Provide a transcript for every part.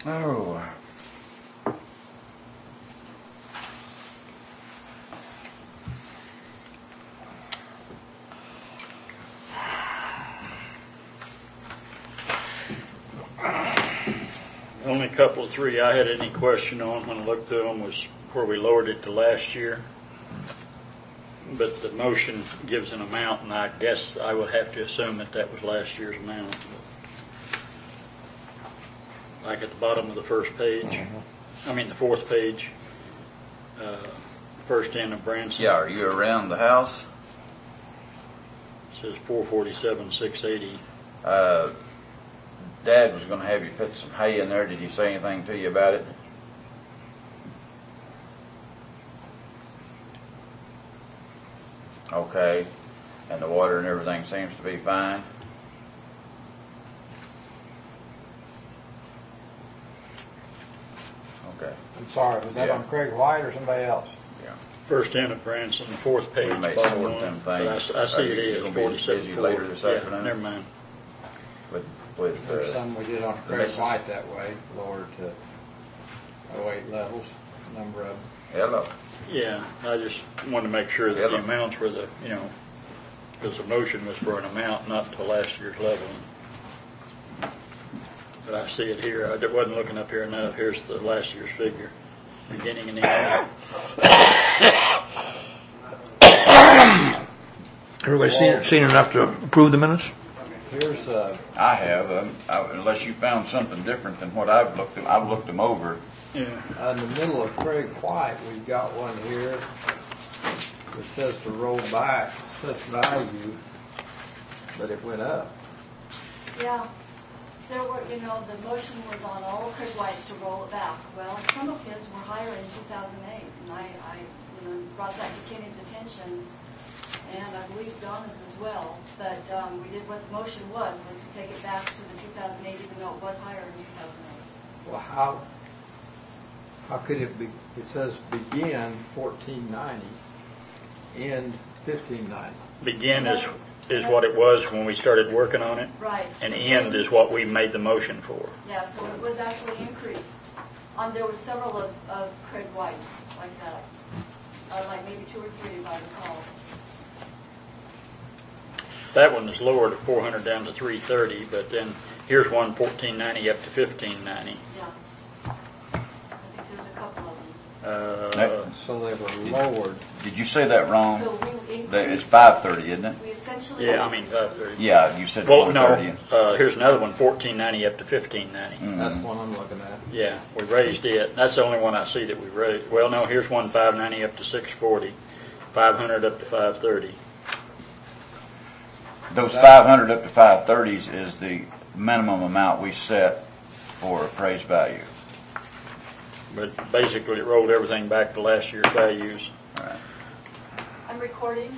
Oh. The only couple of three I had any question on when I looked through them was where we lowered it to last year. But the motion gives an amount, and I guess I would have to assume that that was last year's amount. Like at the bottom of the first page, I mean the fourth page, first end of Branson. Yeah, are you around the house? It says 447,680. Dad was going to have you put some hay in there. Did he say anything to you about it? Okay. And the water and everything seems to be fine? Okay. I'm sorry, was that on Craig White or somebody else? Yeah. First end of Branson, the fourth page, We may bottom sort one. them But things. I see it Are you is gonna be 47. busy later this afternoon? Never mind. There's some we did on Craig Missus. White that way, lowered to 08 levels, number of them. Hello. Yeah, I just wanted to make sure that the Yellow. amounts were the, because the motion was for an amount, not to last year's level. But I see it here. I wasn't looking up here enough. Here's the last year's figure, beginning and end. Everybody seen enough to approve the minutes? Here's, I have, unless you found something different than what I've looked at. I've looked them over. Yeah. in the middle of Craig White, we've got one here that says to roll back assessed value, but it went up. Yeah, there were, the motion was on all of Craig White's to roll it back. Well, some of his were higher in 2008, and I brought that to Kenny's attention, and I believe Donna's as well. But we did what the motion was to take it back to the 2008, even though it was higher in 2008. Well, how could it be? It says begin 1490, end 1590. Begin is what it was when we started working on it, Right. and end is what we made the motion for. Yeah, so it was actually increased. There were several of Craig White's like that, like maybe 2 or 3 if I recall. That one is lowered at 400 down to 330, but then here's one 1490 up to 1590. Yeah. I think there's a couple of them. So they were lowered. Did you say that wrong? So we It's increased, 530, isn't it? we essentially. Yeah, I mean 530. Yeah, you said Well, no. 430. Here's another one, 1490 up to 1590. That's the one I'm looking at. Yeah, we raised it. That's the only one I see that we raised. Well, no, here's one 590 up to 640, 500 up to 530. Those 500 up to 530s is the minimum amount we set for appraised value. But basically, it rolled everything back to last year's values. Right. I'm recording.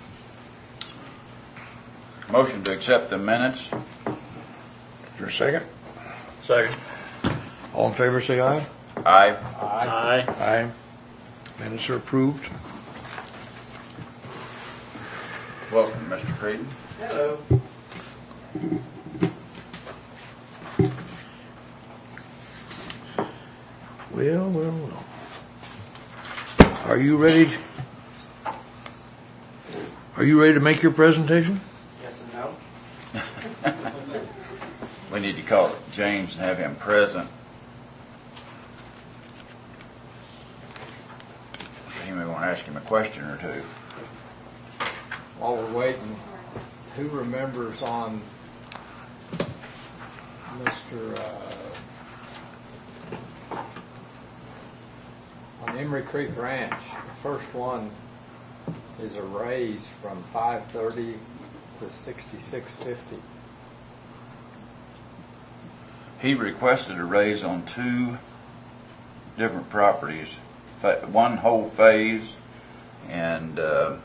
Motion to accept the minutes. Is there a second? Second. All in favor, say aye. Aye. Aye. Aye. Minutes are approved. Welcome, Mr. Creedon. Hello. Well. Are you ready? Are you ready to make your presentation? Yes and no. We need to call James and have him present. So you may want to ask him a question or two. While we're waiting, who remembers on Mr. On Emery Creek Ranch? The first one is a raise from 530 to 6650. He requested a raise on 2 different properties, one whole phase, and The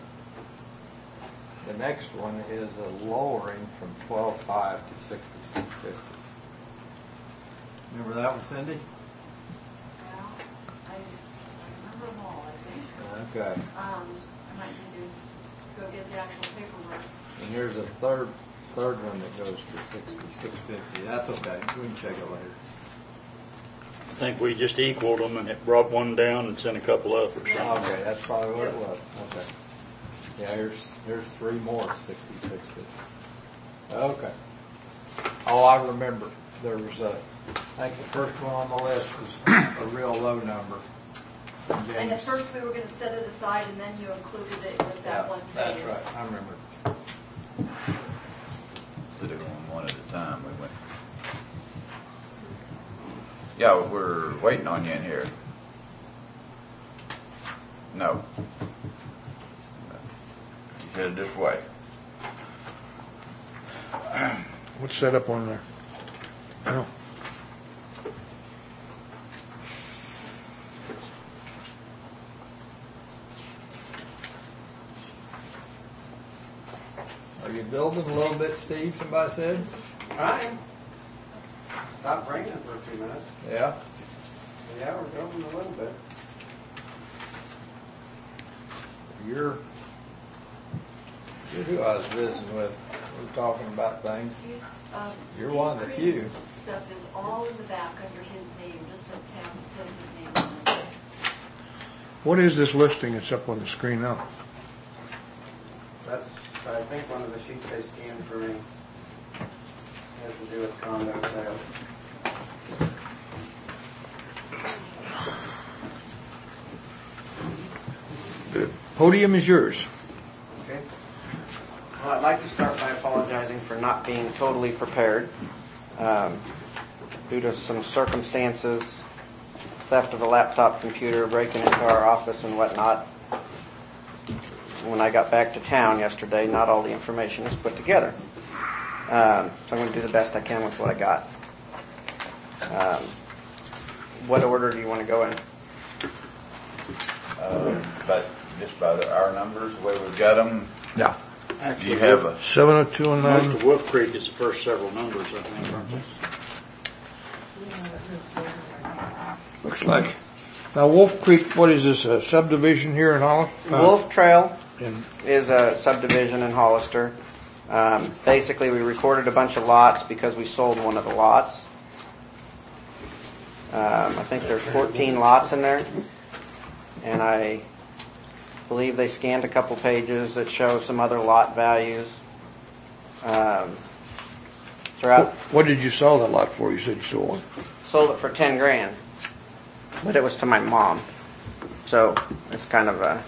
next one is a lowering from 12.5 to 66.50. Remember that one, Cindy? Well, I remember them all, I think. Okay. I might need to go get the actual paperwork. And here's a third one that goes to 66.50. That's okay. We can check it later. think we just equaled them and it brought one down and sent a couple up or something. Okay, that's probably what it was. Okay. Yeah, there's three more, 66. Okay. Oh, I remember. There was I think the first one on the list was a real low number. And at first we were going to set it aside, and then you included it with that one phase. That's right, I remember. To do one at a time, we went. Yeah, we're waiting on you in here. No. You headed this way. What's set up on there? Oh. Are you building a little bit, Steve, somebody said? Trying. Stopped raining for a few minutes. Yeah. Yeah, we're building a little bit. You're who I was visiting with. We were talking about things. You're one of the few. Steve Creed's stuff is all in the back under his name, just a tab that says his name on it. What is this listing that's up on the screen now? That's, I think, one of the sheets they scanned for me. Has to do with condo sales. The podium is yours. Okay. Well, I'd like to start by apologizing for not being totally prepared. Due to some circumstances, theft of a laptop computer, breaking into our office and whatnot. When I got back to town yesterday, not all the information is put together. So I'm going to do the best I can with what I got. What order do you want to go in? But just by our numbers, the way we've got them, Yeah. do you have a 702 and Most 9. of Wolf Creek is the first several numbers, I think, aren't they? Looks like. Now, Wolf Creek, what is this, a subdivision here in Hollis? Wolf Trail In- is a subdivision in Hollister. Basically, we recorded a bunch of lots because we sold one of the lots. I think there's 14 lots in there. And I believe they scanned a couple pages that show some other lot values. Throughout, What did you sell that lot for? You said you sold one. sold it for 10 grand. But it was to my mom. So it's kind of a,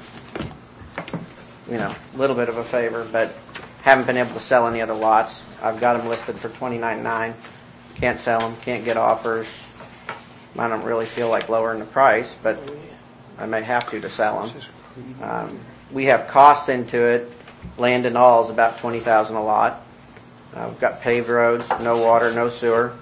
little bit of a favor, but haven't been able to sell any other lots. I've got them listed for $29,900. Can't sell them, can't get offers. I don't really feel like lowering the price, but I may have to sell them. We have costs into it. Land and all is about $20,000 a lot. We've got paved roads, no water, no sewer.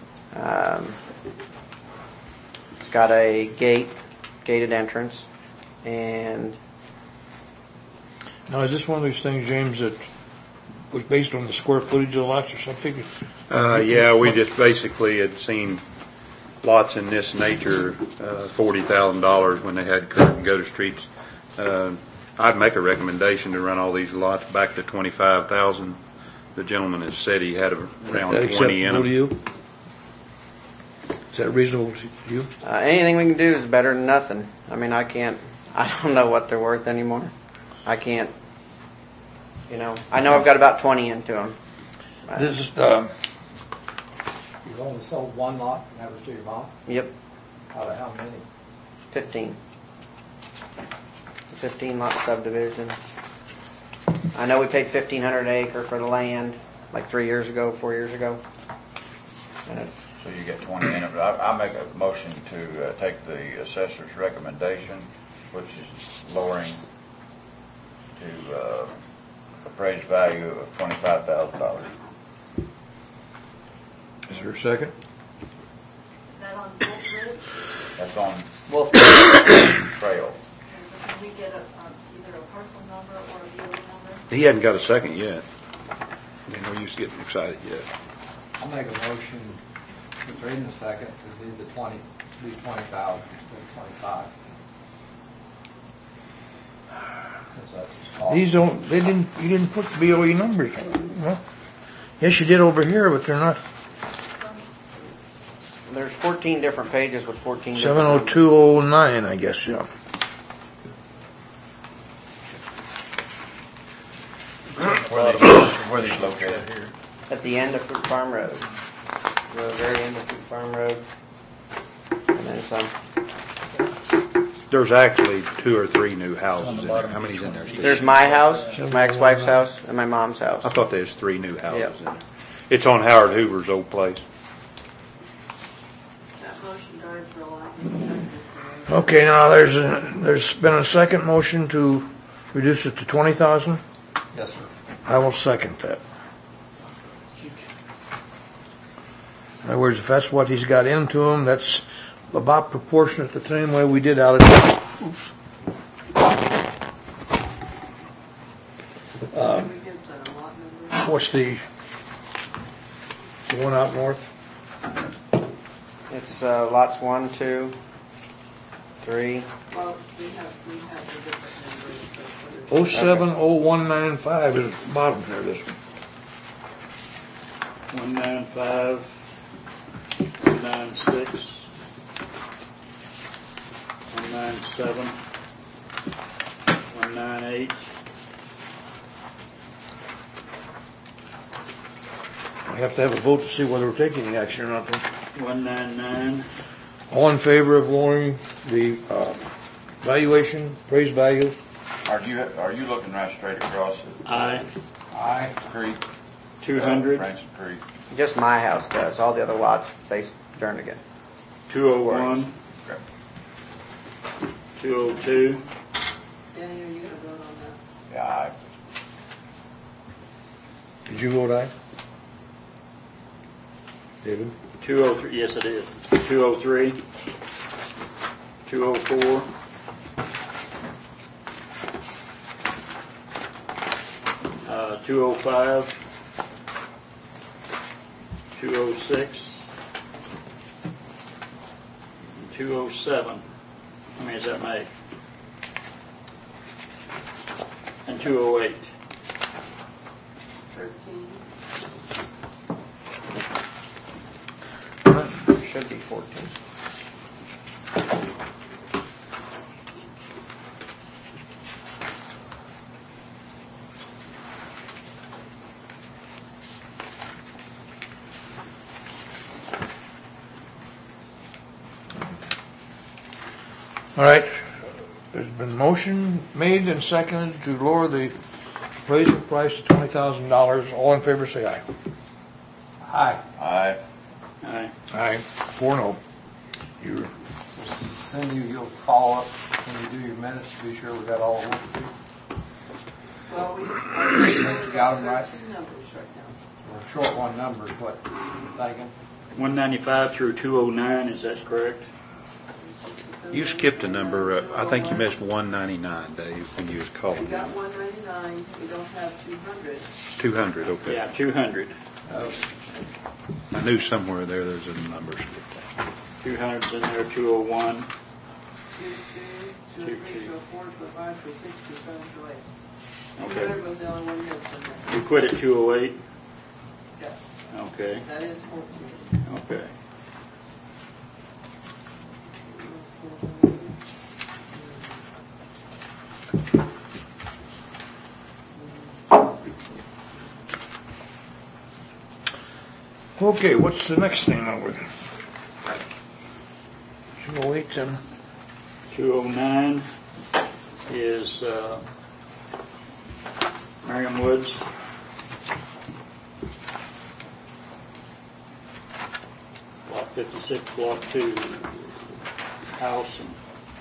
It's got a gated entrance, and Now, is this one of these things, James, that was based on the square footage of the lots or something? Yeah, we just basically had seen lots in this nature, $40,000 when they had curb and gutter streets. I'd make a recommendation to run all these lots back to 25,000. The gentleman has said he had around Is that 20 in acceptable to them. you? Is that reasonable to you? anything we can do is better than nothing. I mean, I don't know what they're worth anymore. I can't, I know I've got about 20 into them. This is, You've only sold one lot, and that was to your mom? Yep, Out of how many? 15. 15 lot subdivision. I know we paid $1,500 an acre for the land like 4 years ago. And it's, So you get 20 in it, but I make a motion to take the assessor's recommendation, which is lowering to appraised value of $25,000. is there a second? Is that on Wolf Ridge? That's on Wolf Trail. Okay, so can we get either a parcel number or a dealer number? He hadn't got a second yet. No use getting excited yet. I'll make a motion, if there isn't a second, to do the 20,000 instead of 25. Since that's a small. These you didn't put the BOE numbers. Well, yes, you did over here, but they're not. There's 14 different pages with 14 different Seven oh numbers. two oh nine, I guess, yeah. Where these located here? At the end of Fruit Farm Road. The very end of Fruit Farm Road. And then some. There's actually 2 or 3 new houses in there. How many's in there, Steve? There's my house, my ex-wife's house, and my mom's house. I thought there was 3 new houses Yep. in there. It's on Howard Hoover's old place. That motion dies for a lack of a second. Okay, now there's been a second motion to reduce it to 20,000. Yes, sir. I will second that. In other words, if that's what he's got into him, that's about proportionate the same way we did out at, oops. We get the lot number. What's the one out north? It's lots 1, 2, 3. Well, we have the different numbers. So what is- 070195 is at the bottom there, this one. 195, 196, 197, 198. We have to have a vote to see whether we're taking any action or not. 199, All in favor of lowering the valuation, appraised value? Are you looking right straight across aye. the creek? 200, Branson Creek. Just my house does. All the other lots face Jernigan. 201, Okay. 202, Danny, are you gonna vote on that? Yeah, Did you vote aye? David? 203, yes it is. 203, 204, 205, 206, 207. How many does that make? And 208. 13. Should be 14. All right, there's been motion made and seconded to lower the appraisal price to $20,000. All in favor, say aye. Aye. Aye. Aye. Aye. 4-0. You're, Cindy, you'll follow up when you do your minutes to be sure we got all of them. Well, we Got 'em right? 13 numbers right now. We're short one numbers, what you thinking? 195 through 209, is that correct? You skipped a number. I think you missed 199, Dave, when you was We calling. got 199, we don't have 200. 200, okay. Yeah, 200. I knew somewhere there's a number skipped. 200's in there, 201. 202, 203, 204, 205, 206, 207, 208. Okay. 200 was the only one missing there. You quit at 208? Yes, Okay, that is 14. okay. okay, what's the next thing now? 208 and 209 is Merriam Woods. Block 56, Block 2, house. And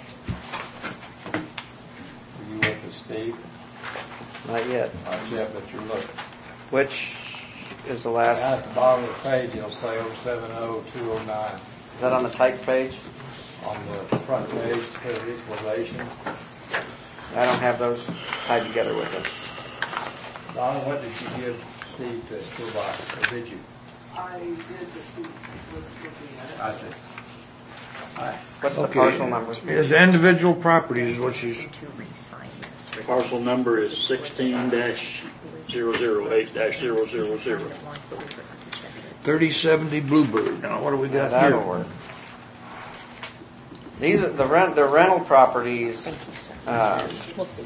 Are you with us, Steve? Not yet. Not yet, but you're looking. Which is the Down last? at the bottom of the page, it'll say 070209. Is that on the type page? On the front page, it says equalization. I don't have those tied together with it. Donna, what did you give Steve to go by, or did you? I did, but he wasn't looking at it. I see. Aye. What's the okay. parcel number? Is individual properties is what she's. parcel number is 16-008-000. 3070 Bluebird. Now, what do we got That'll here? work. These are the rental properties. We'll see.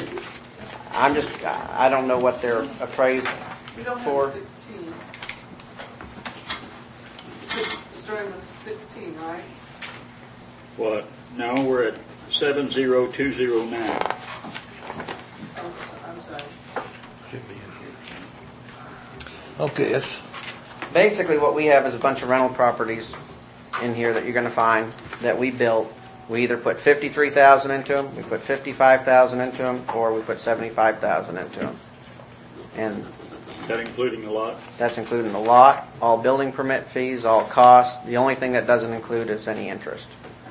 I don't know what they're appraised You don't for. have 16. Starting with 16, right? What? No, we're at 70209. Oh, I'm sorry. Okay, it's Basically, what we have is a bunch of rental properties in here that you're going to find that we built. We either put 53,000 into them, we put 55,000 into them, or we put 75,000 into them. And That including the lot? that's including the lot, all building permit fees, all costs. The only thing that doesn't include is any interest.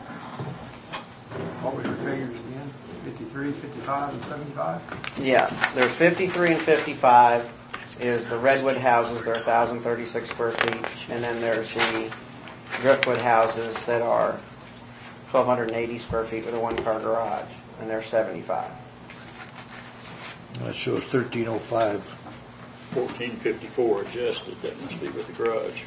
What were your figures again? 53, 55, and 75? Yeah, there's 53 and 55 is the Redwood houses, they're 1,036 square feet, and then there's the Driftwood houses that are 1,280 square feet with a one-car garage, and they're 75. that shows 1305. 1454 adjusted, that must be with the garage.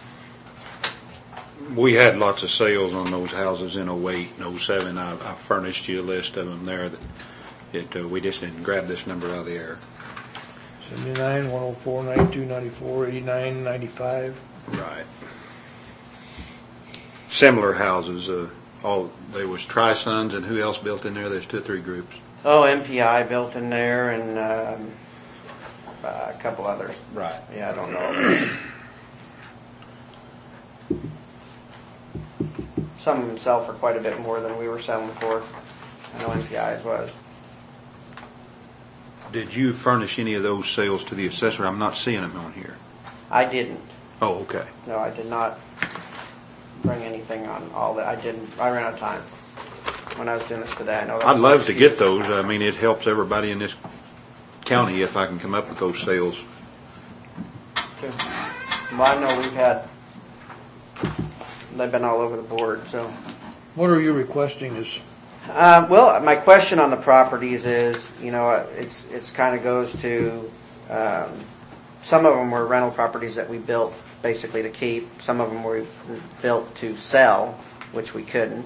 We had lots of sales on those houses in 08 and 07. I furnished you a list of them there. We just didn't grab this number out of the air. 79, 104, 92, 94, 89, 95. Right. Similar houses. There was Tri-Sons, and who else built in there? There's 2 or 3 groups. Oh, MPI built in there, and a couple others. Right. Yeah, I don't know. Some of them sell for quite a bit more than we were selling for. I know MPI's was. Did you furnish any of those sales to the assessor? I'm not seeing them on here. I didn't. Oh, okay. No, I did not bring anything on all that. I didn't. I ran out of time when I was doing this today. I know. I'd love to get those. I mean, it helps everybody in this county if I can come up with those sales. Well, I know they've been all over the board, so. What are you requesting is, Well, my question on the properties is, it's kind of goes to, some of them were rental properties that we built basically to keep. Some of them were built to sell, which we couldn't.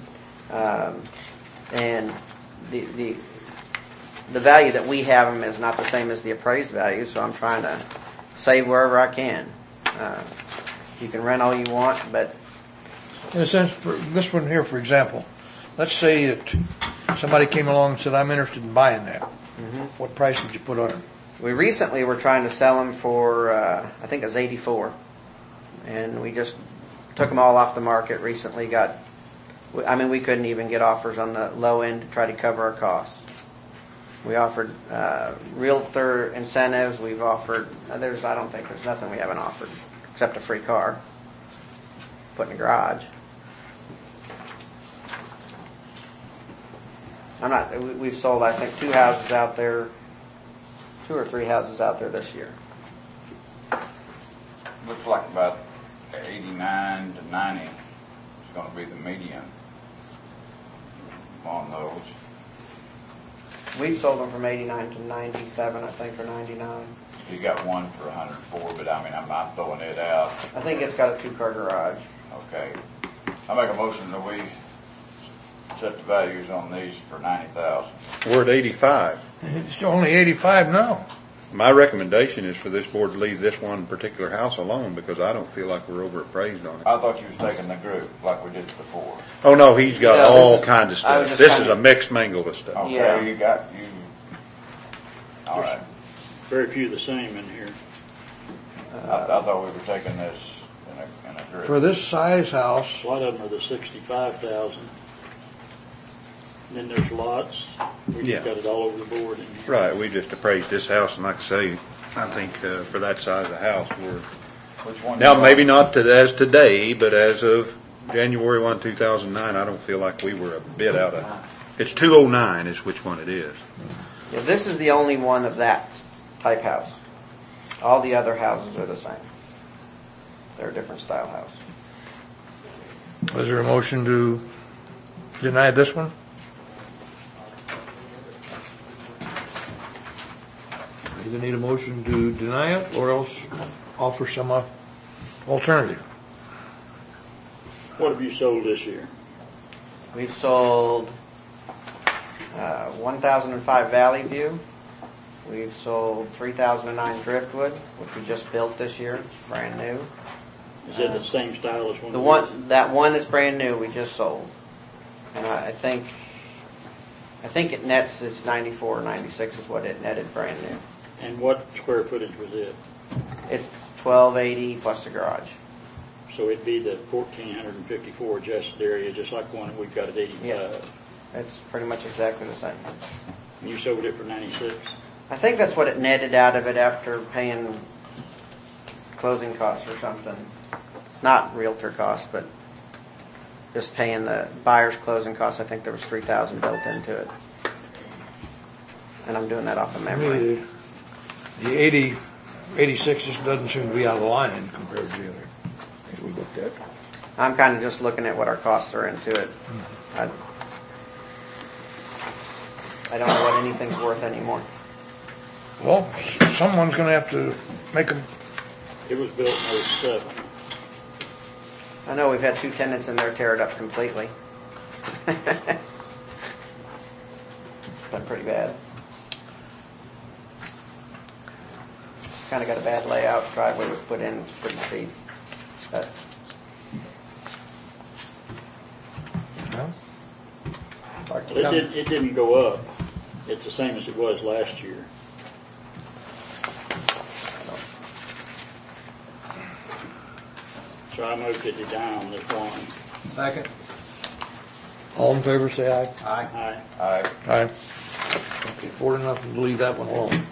And the value that we have them is not the same as the appraised value, so I'm trying to save wherever I can. You can rent all you want, but in a sense, for this one here, for example, let's say that somebody came along and said, I'm interested in buying that. What price would you put on it? we recently were trying to sell them for, I think it was 84. And we just took them all off the market recently. We couldn't even get offers on the low end to try to cover our costs. We offered realtor incentives. We've offered, I don't think there's nothing we haven't offered except a free car, put in a garage. We've sold, I think, 2 houses out there, 2 or 3 houses out there this year. Looks like about 89 to 90 is going to be the median on those. We've sold them from 89 to 97, I think, or 99. You got one for 104, but I'm not throwing it out. I think it's got a 2-car garage. Okay. I make a motion that we set the values on these for 90,000. We're at 85. It's only 85 now. My recommendation is for this board to leave this one particular house alone because I don't feel like we're overappraised on it. I thought you was taking the group like we did before. Oh, no, he's got Yeah, all kinds of I was stuff. just This kinda- is a mixed mangle of stuff. Okay, Yeah. all right. Very few the same in here. I thought we were taking this in a group. For this size house, A lot of them are the 65,000. Then there's lots. We Yeah. just got it all over the board in here. Right, we just appraised this house, and like I say, I think for that size of house, we're Which one? now you maybe want? not as today, but as of January 1, 2009, I don't feel like we were a bit out of. It's 209 is which one it is. Yeah, this is the only one of that type house. All the other houses are the same. They're a different style house. is there a motion to deny this one? Either need a motion to deny it or else offer some Alternative. What have you sold this year? We've sold 1005 Valley View. We've sold 3009 Driftwood, which we just built this year, brand new. Is it the same style as one? That one that's brand new we just sold. And I think it nets, it's 94 or 96 is what it netted brand new. And what square footage was it? It's 1280 plus the garage. So it'd be the 1,454 adjusted area, just like the one that we've got at 85. Yeah. It's pretty much exactly the same. You sold it for 96? I think that's what it netted out of it after paying closing costs or something. Not realtor costs, but just paying the buyer's closing costs. I think there was $3,000 built into it. And I'm doing that off of I memory. mean, the 86 just doesn't seem to be out of line compared to the other we looked at. I'm kind of just looking at what our costs are into it. I don't know what anything's worth anymore. Well, someone's going to have to make them. It was built in 07. I know we've had 2 tenants in there tear it up completely. Been pretty bad. Kind of got a bad layout. Driveway was put in, it's pretty steep. But Like to come- It didn't go up. It's the same as it was last year. So I moved it down this one. Second. All in favor, say aye. Aye. Aye. Aye. Okay, 4-0 to leave that one alone.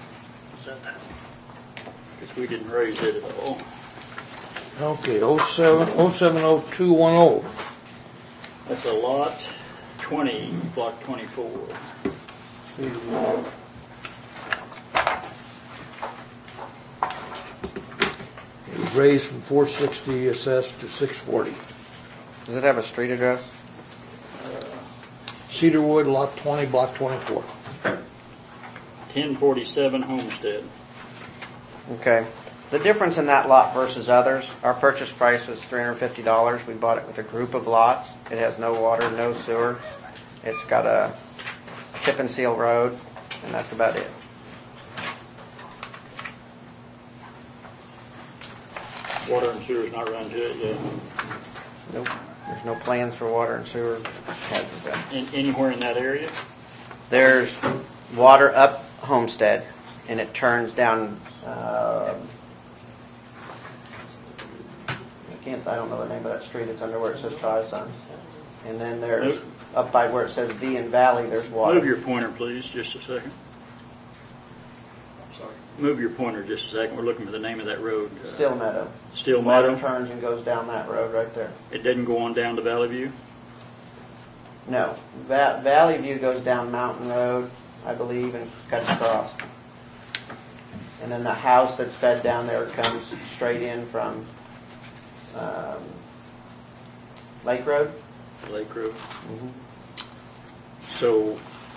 Because we didn't raise it at all. Okay, 070210. That's a lot 20, block 24. It was raised from 460 assessed to 640. does it have a street address? Cedarwood, lot 20, block 24. 1047 Homestead. Okay. The difference in that lot versus others, our purchase price was $350. We bought it with a group of lots. It has no water, no sewer. It's got a chip and seal road, and that's about it. Water and sewer's not run to it yet. Nope. There's no plans for water and sewer. Hasn't been. Anywhere in that area? There's water up Homestead, and it turns down. I don't know the name of that street. It's under where it says Tri-Sun. And then there's up by where it says V and Valley. There's water. Move your pointer, please, just a second. Sorry. Move your pointer just a second. We're looking for the name of that road. Still Meadow. Still Water Meadow? turns and goes down that road right there. It doesn't go on down to Valley View? No, Valley View goes down Mountain Road, I believe, and cuts across. And then the house that's fed down there comes straight in from Lake Road. Lake Road. Mm-hmm. So,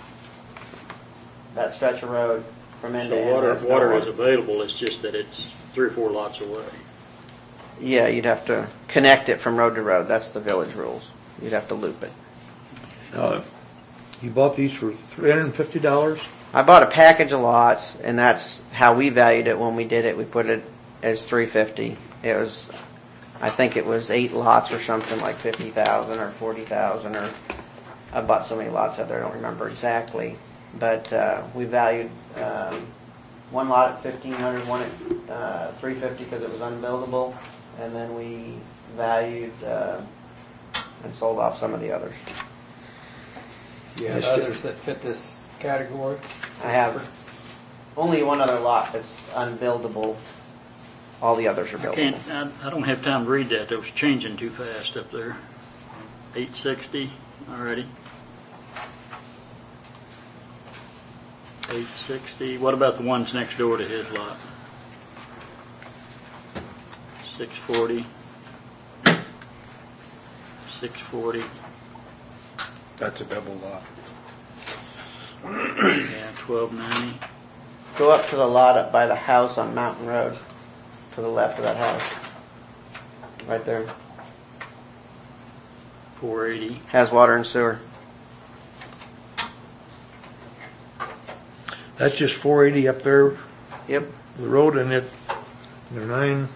That stretch of road from end to so end. water has no is available, it's just that it's 3 or 4 lots away. Yeah, you'd have to connect it from road to road. That's the village rules. You'd have to loop it. You bought these for $350? I bought a package of lots, and that's how we valued it when we did it. We put it as $350. It was, I think it was 8 lots or something like $50,000 or $40,000 or I bought so many lots out there I don't remember exactly. But we valued one lot at $1,500, one at $350 because it was unbuildable, and then we valued and sold off some of the others. You have others that fit this category? I have only one other lot that's unbuildable. All the others are buildable. I don't have time to read that. That was changing too fast up there. 860 already. 860. What about the ones next door to his lot? 640. 640. That's a double lot. Yeah, 1290. Go up to the lot up by the house on Mountain Road, to the left of that house. right there. 480. Has water and sewer. That's just 480 up there, Yep. the road, and they're 9.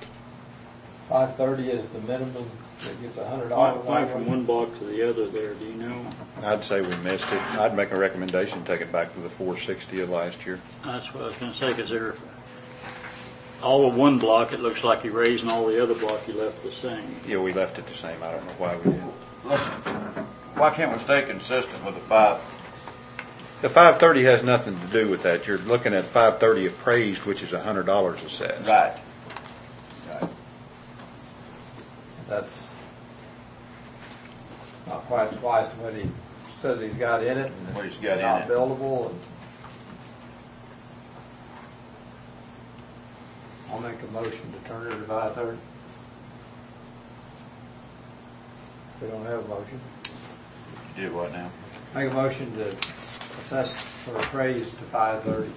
530 is the minimum that gets $100. Why from one block to the other there, do you know? I'd say we missed it. I'd make a recommendation, take it back to the 460 of last year. That's what I was gonna say, because they're, all of one block, it looks like you raised, and all the other block you left the same. Yeah, we left it the same. I don't know why we did. Listen, why can't we stay consistent with the 5? The 530 has nothing to do with that. You're looking at 530 appraised, which is $100 assessed. Right. That's not quite twice what he says he's got in it. And What he's got in not it. buildable. And I'll make a motion to turn it to 530. We don't have a motion. You did what now? Make a motion to assess or appraise to 530.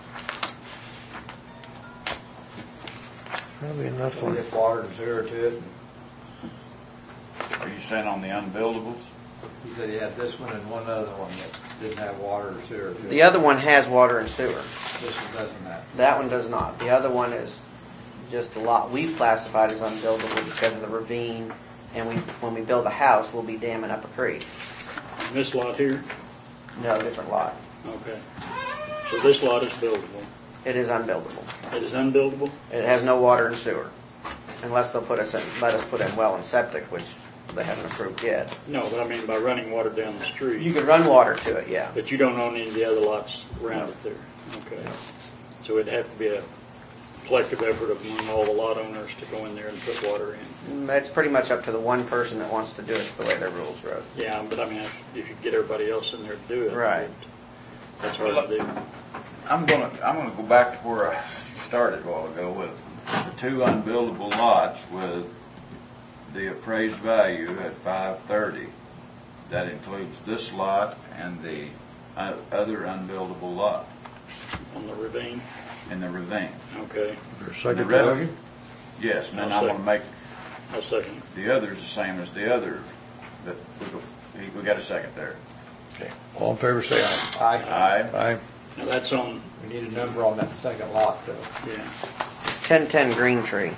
Probably enough We'll for get water and sewer to it. Are you saying on the unbuildables? He said he had this one and one other one that didn't have water or sewer to it. The other one has water and sewer. This one doesn't have. That one does not. The other one is just a lot we've classified as unbuildable because of the ravine, and when we build a house, we'll be damming up a creek. This lot here? No, different lot. Okay. So this lot is buildable. It is unbuildable. It is unbuildable? It has no water and sewer, unless they'll let us put in well and septic, which they haven't approved yet. No, but I mean by running water down the street. You could run water to it, yeah. But you don't own any of the other lots around it there? Okay. So it'd have to be a collective effort among all the lot owners to go in there and put water in? It's pretty much up to the one person that wants to do it the way their rules wrote. Yeah, but I mean, if you get everybody else in there to do it. Right. That's hard to do. I'm gonna go back to where I started a while ago with the 2 unbuildable lots with the appraised value at 530. That includes this lot and the other unbuildable lot On the ravine? in the ravine. Okay. their second The rest- motion. Yes, and then I'll I want to make I'll second. the others the same as the other. That we got a second there. Okay. All in favor, say aye. Aye. Aye. Aye. Now that's on, We need a number on that second lot though. yeah. It's 1010 Green Tree.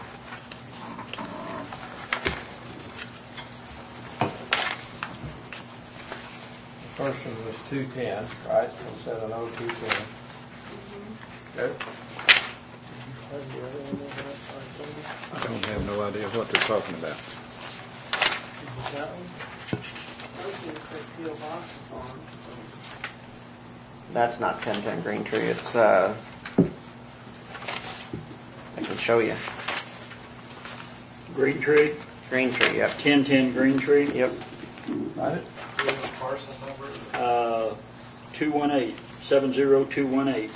The first one was 210, right? 170-210. Okay. I don't have no idea what they're talking about. Those say P.O. boxes on. That's not 1010 Green Tree. It's, I can show you. Green Tree, Green Tree, yep. 1010 Green Tree, Yep. Got it? 218, 70218.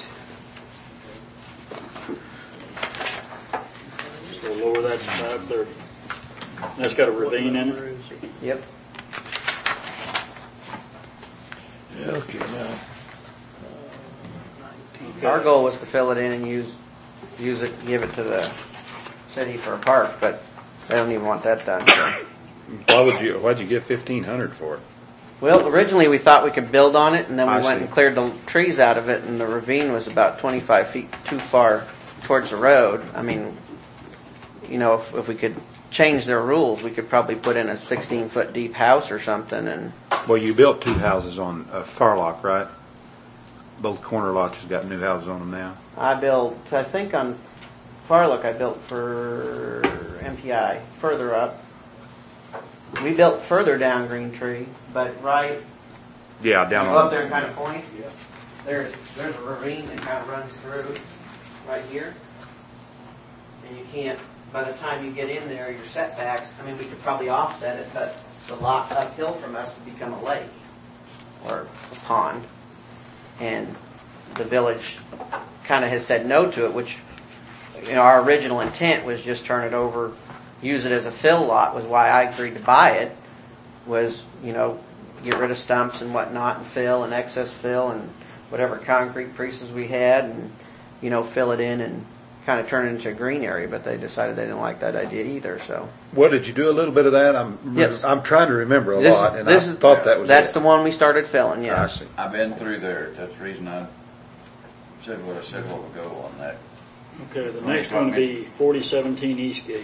So lower that to 530. That's got a ravine in it? Yep. Okay, now, Our goal was to fill it in and use it, give it to the city for a park, but they don't even want that done. So. Why'd you get 1,500 for it? Well, originally we thought we could build on it, and then we I went see. and cleared the trees out of it, and the ravine was about 25 feet too far towards the road. I mean, you know, if we could change their rules, we could probably put in a 16-foot deep house or something, and Well, you built 2 houses on Farlock, right? Both corner lots has got new houses on them now. I think on Farlook, I built for MPI, further up. We built further down Green Tree, but right, Yeah, you down go up on. there and kind of point. There's a ravine that kind of runs through right here. And you can't, by the time you get in there, your setbacks, I mean, we could probably offset it, but the lot uphill from us would become a lake or a pond. And the village kind of has said no to it, which, you know, our original intent was just turn it over, use it as a fill lot, was why I agreed to buy it, was, you know, get rid of stumps and whatnot and fill and excess fill and whatever concrete pieces we had and, you know, fill it in and kind of turn it into a green area, but they decided they didn't like that idea either, so. Well, did you do a little bit of that? Yes. I'm trying to remember a This- lot, and this I is- thought that was That's it. the one we started filling, I yeah. see. I've been through there. That's the reason I said what I said a while ago on that. Okay, the next one would be 4017 Eastgate.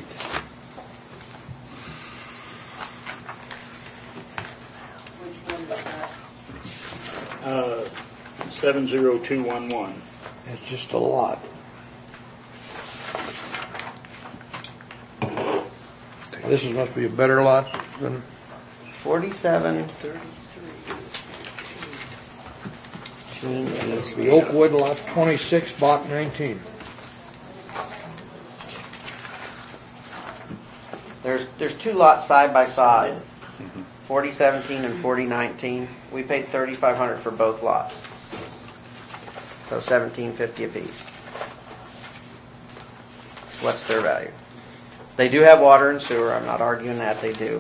Which one is that? 70211. It's just a lot. This must be a better lot than, 4733. the Oakwood lot 26, block 19. There's two lots side by side, 4017 and 4019. We paid $3,500 for both lots. So $1,750 apiece. What's their value? They do have water and sewer. I'm not arguing that they do.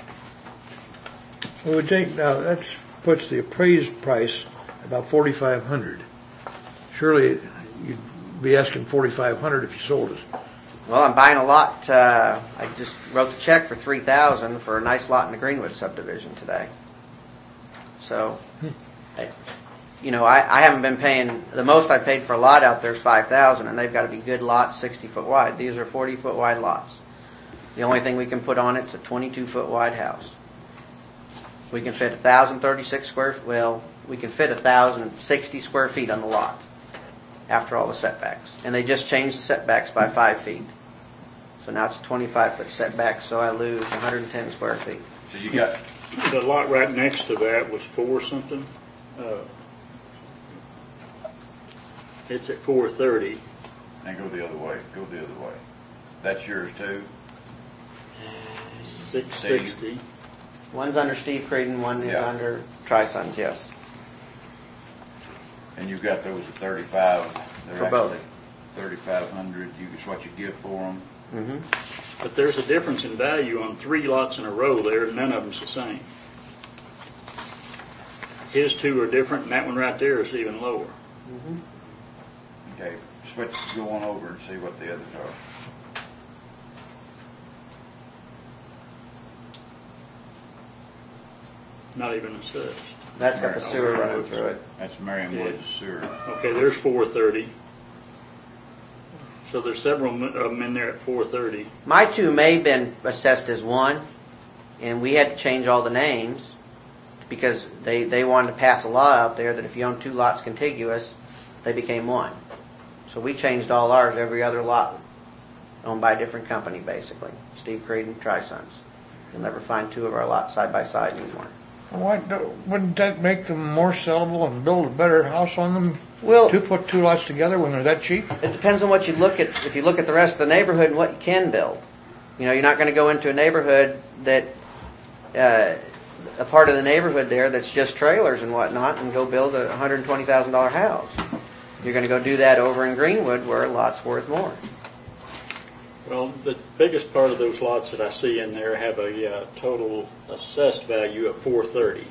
We would think, now, that puts the appraised price about 4,500. Surely you'd be asking 4,500 if you sold it. Well, I'm buying a lot. I just wrote the check for $3,000 for a nice lot in the Greenwood subdivision today. So, I haven't been paying. The most I paid for a lot out there is $5,000, and they've got to be good lots, 60 foot wide. These are 40 foot wide lots. The only thing we can put on it's a 22 foot wide house. We can fit 1,036 square. Well, we can fit 1,060 square feet on the lot after all the setbacks, and they just changed the setbacks by 5 feet. So now it's a 25 foot setback. So I lose 110 square feet. So you got, The lot right next to that was 4 something. It's at 430. and go the other way, That's yours too? 660. One's under Steve Creedon, one is Yeah. under Tri-Suns, yes. And you've got those at 35. They're For both. actually 3,500. Is what you give for them. Mm-hmm. But there's a difference in value on 3 lots in a row there, and none of them's the same. His 2 are different, and that one right there is even lower. Okay, switch, go on over and see what the others are. Not even assessed. That's got the sewer running through it. That's Merriam Woods sewer. Okay, there's 430. So there's several of them in there at 430. My 2 may have been assessed as 1, and we had to change all the names because they wanted to pass a law out there that if you own 2 lots contiguous, they became 1. So we changed all ours, every other lot owned by a different company, basically. Steve Creedon, Tri-Suns. You'll never find 2 of our lots side by side anymore. Wouldn't that make them more sellable and build a better house on them? Well, To put 2 lots together when they're that cheap? it depends on what you look at. If you look at the rest of the neighborhood and what you can build, you're not going to go into a neighborhood that a part of the neighborhood there that's just trailers and whatnot, and go build a $120,000 house. You're going to go do that over in Greenwood, where a lot's worth more. Well, the biggest part of those lots that I see in there have a total assessed value of 430.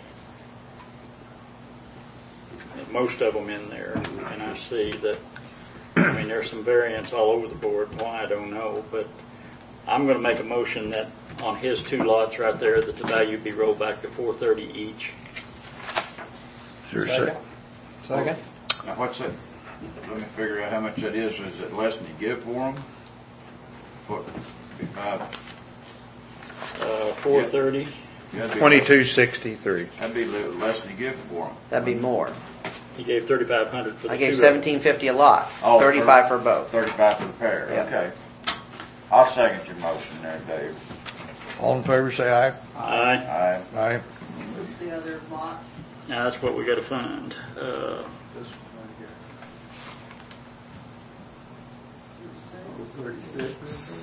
And most of them in there, and I see that. There's some variance all over the board. Why, I don't know, but I'm going to make a motion that on his 2 lots right there, that the value be rolled back to 430 each. Is there a second? Second? Now what's it? Let me figure out how much that is. Is it less than you give for them? What? Be 430. 2263. That'd be a little less than you give for them. That'd be more. He gave 3,500 for the I gave 2 of them. $1,750 a lot, Oh, 35 for both. 35 for the pair. Yeah. Okay. I'll second your motion there, Dave. All in favor, say aye. Aye. Aye. Aye. What's the other lot? Now that's what we got to find. This one right here. 36.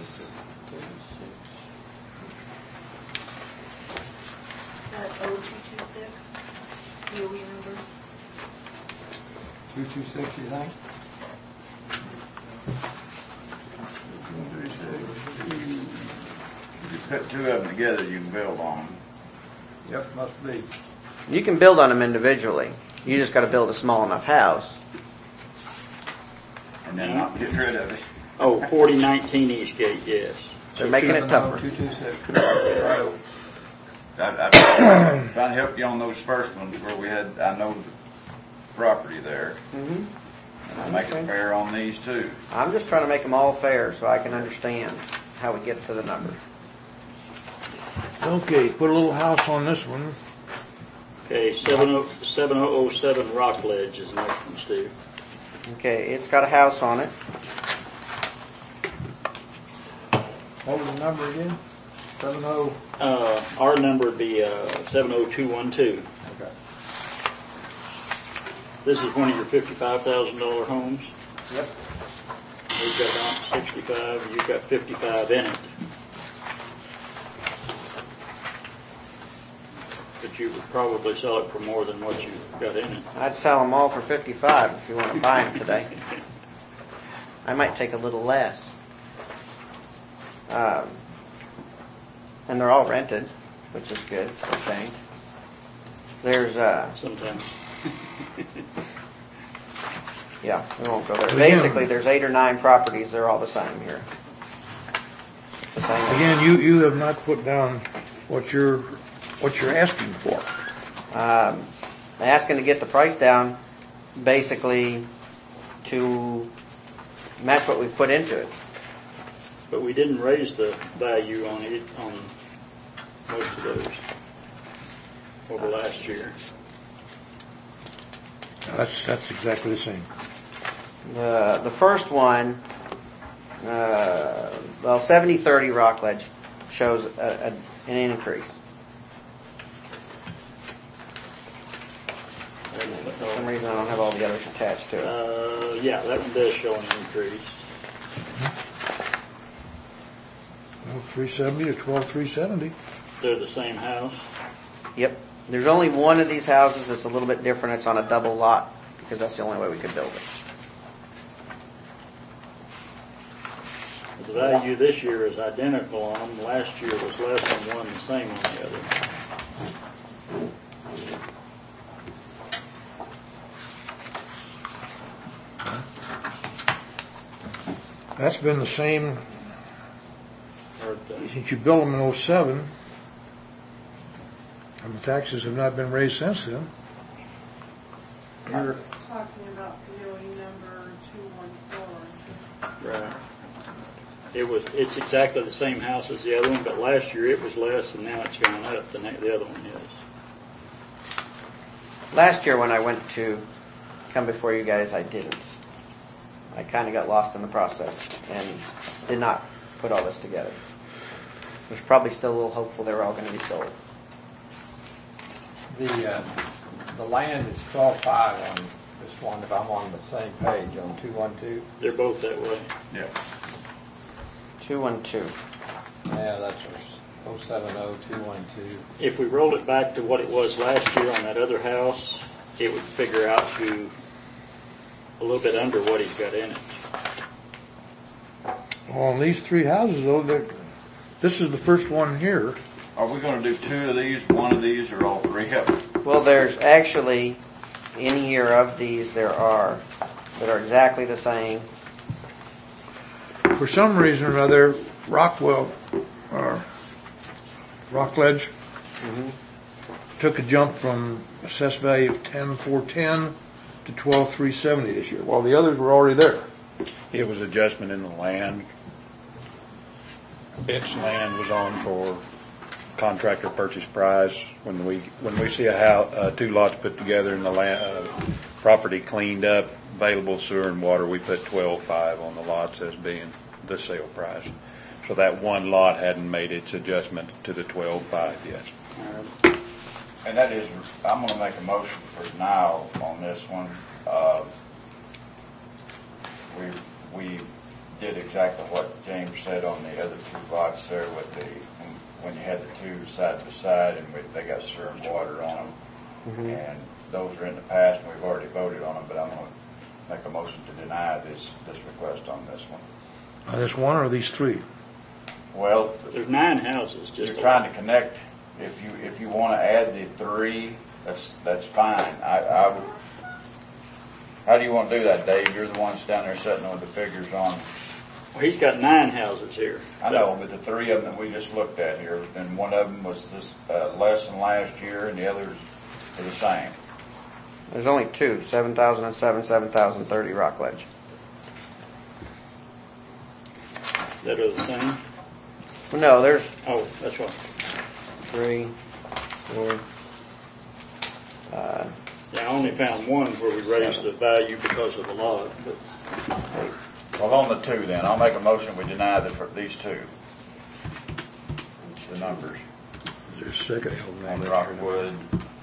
Is that 0226? Do you remember? 226, you think? If you put 2 of them together, you can build on them. Yep, must be. You can build on them individually. You just got to build a small enough house. And then not get rid of it. Oh, 4019 Eastgate, yes. They're making it tougher. 226. I'm trying to help you on those first ones where we had, I know the property there. Mhm. And I'll make it fair on these too. I'm just trying to make them all fair so I can understand how we get to the numbers. Okay, put a little house on this one. Okay, 7007 Rockledge is the next one, Steve. Okay, it's got a house on it. What was the number again? 70. Our number would be 70212. Okay. This is one of your $55,000 homes. Yep. We've got about 65, you've got 55 in it. But you would probably sell it for more than what you've got in it. I'd sell them all for 55 if you want to buy them today. I might take a little less. And they're all rented, which is good for a change. There's, Sometimes. yeah, we won't go there. Again- Basically, there's 8 or 9 properties. They're all the same here. The same. Again, you have not put down what you're asking for. Asking to get the price down, basically, to match what we've put into it. But we didn't raise the value on it, on most of those over last year. That's exactly the same. The first one, well, 7030 Rockledge shows an increase. For some reason, I don't have all the others attached to it. Yeah, that one does show an increase. 370 to 12370. They're the same house. Yep. There's only one of these houses that's a little bit different. It's on a double lot because that's the only way we could build it. The value this year is identical on them. Last year was less on one, the same on the other. That's been the same Or since you built them in 07. And the taxes have not been raised since then. You're talking about POE number 214. Right. It's exactly the same house as the other one, but last year it was less, and now it's gone up. The other one is. Last year when I went to come before you guys, I didn't. I kind of got lost in the process and did not put all this together. Was probably still a little hopeful they were all going to be sold. The land is 12.5 on this one, if I'm on the same page, on 212. They're both that way. Yeah. 212. Yeah, that's our 070 212. If we rolled it back to what it was last year on that other house, it would figure out to a little bit under what he's got in it. Well, on these 3 houses, though, this is the first one here. Are we gonna do 2 of these, 1 of these, or all 3 of them? Well, there's actually, in here of these, there are that are exactly the same. For some reason or other, Rockledge took a jump from assessed value of 10,410 to 12,370 this year, while the others were already there. It was adjustment in the land. Its land was on for contractor purchase price. When we see a house, 2 lots put together and the land, property cleaned up, available sewer and water, we put 12.5 on the lots as being the sale price. So that one lot hadn't made its adjustment to the 12.5 yet. And that is, I'm gonna make a motion for denial on this one. We did exactly what James said on the other 2 lots there with when you had the 2 side by side and they got sewer and water on them. And those are in the past and we've already voted on them, but I'm gonna make a motion to deny this request on this one. This one or these 3? Well, There's 9 houses. you're trying to connect. If you want to add the 3, that's fine. I would. How do you want to do that, Dave? You're the one that's down there sitting with the figures on Well, he's got 9 houses here. I know, but the 3 of them that we just looked at here, and one of them was this, less than last year, and the others are the same. There's only 2, 7,007, 7,030 Rockledge. That are the same? No, there's Oh, that's what. 3, 4, 5, Yeah, I only found one where we raised the value because of the lot, but 8. Well, on the 2 then, I'll make a motion, we deny these 2. The numbers, There's second. on Rockwood.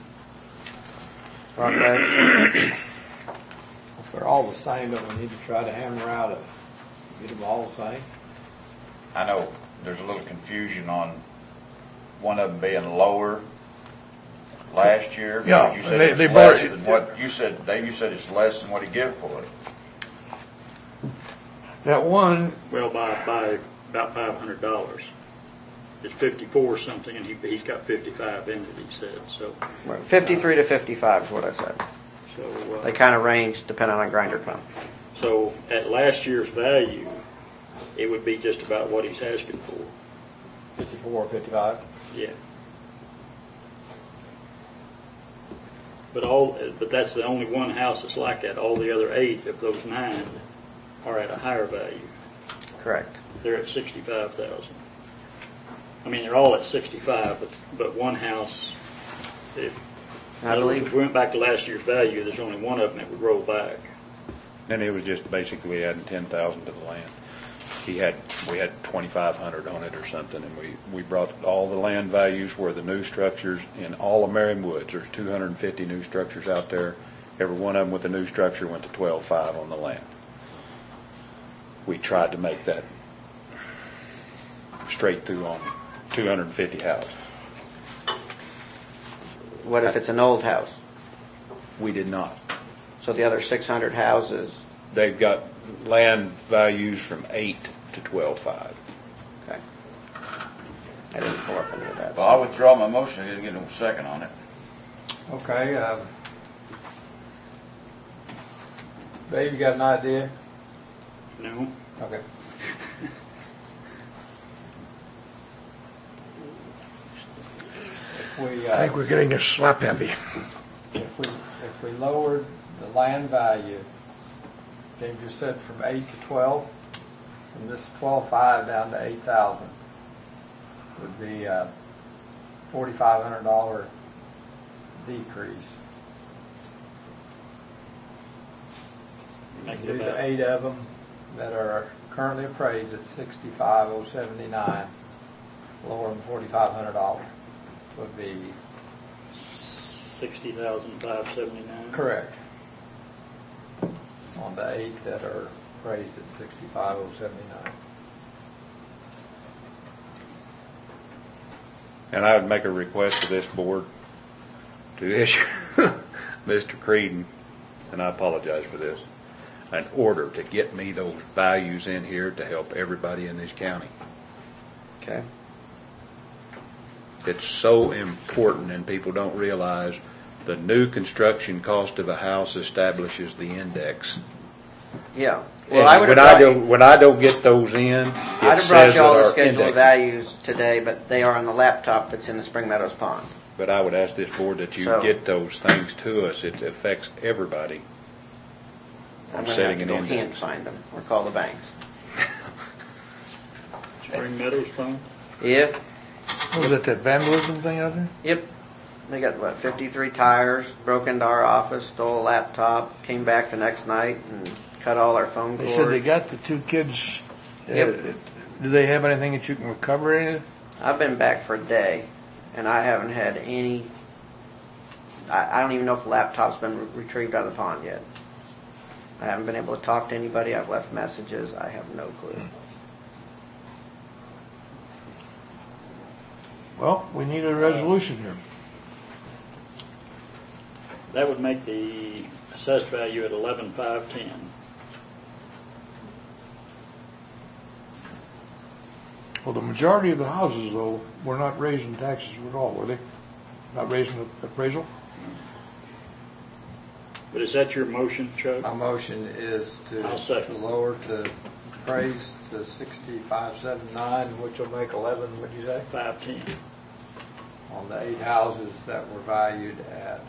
Rockledge. If they're all the same, don't we need to try to hammer out get them all the same? I know there's a little confusion on one of them being lower last year. Yeah, because you said they- it's they less bought- than what, you said, Dave, you said it's less than what he gave for it. That one, well, by about $500. It's 54 something, and he's got 55 in it, he said, so. 53 to 55 is what I said. So, They kind of range depending on grinder pump. so at last year's value, it would be just about what he's asking for. 54 or 55? Yeah. But that's the only one house that's like that. All the other 8 of those 9 are at a higher value. Correct. They're at 65,000. I mean, they're all at 65, but one house, if Oh, I believe if we went back to last year's value, there's only one of them that would roll back. And it was just basically adding 10,000 to the land. We had 2,500 on it or something, and we brought all the land values where the new structures in all of Merriam Woods. There's 250 new structures out there. Every one of them with a new structure went to 12.5 on the land. We tried to make that straight through on 250 houses. what if it's an old house? We did not. So the other 600 houses, They've got land values from 8 to 12.5. okay. I didn't pull up any of that. Well, I withdraw my motion, I didn't get no second on it. Okay, Dave, you got an idea? No? Okay. If we, I think we're getting a slap happy. if we lowered the land value, James just said from 8 to 12, from this 12.5 down to 8,000, would be a $4,500 decrease. Make Do it the about, 8 of them that are currently appraised at 65,079, lower than $4,500 would be 60,579. correct. On the 8 that are appraised at 65,079. And I would make a request to this board to issue Mr. Creedon, and I apologize for this, an order to get me those values in here to help everybody in this county. Okay. It's so important, and people don't realize the new construction cost of a house establishes the index. Yeah. And Well, I would when have when I don't get those in, I'd it have brought says you all that the our schedule of index. values today, but they are on the laptop that's in the Spring Meadows pond. But I would ask this board that you So- get those things to us. It affects everybody. I'm I'm going to have setting to an go hand index. find them or call the banks. Spring Meadows phone? Yep. Was that vandalism thing out there? Yep. They got, 53 tires, broke into our office, stole a laptop, came back the next night and cut all our phone They cords. said they got the 2 kids. Yep. Do they have anything that you can recover in? I've been back for a day, and I haven't had any. I don't even know if the laptop's been retrieved out of the pond yet. I haven't been able to talk to anybody. I've left messages. I have no clue. Well, we need a resolution here. That would make the assessed value at 11,510. Well, the majority of the houses, though, were not raising taxes at all, were they? Not raising the appraisal? But is that your motion, Chuck? My motion is I'll to second. lower to appraised to 6579, which will make 11, what'd you say? 510. On the 8 houses that were valued at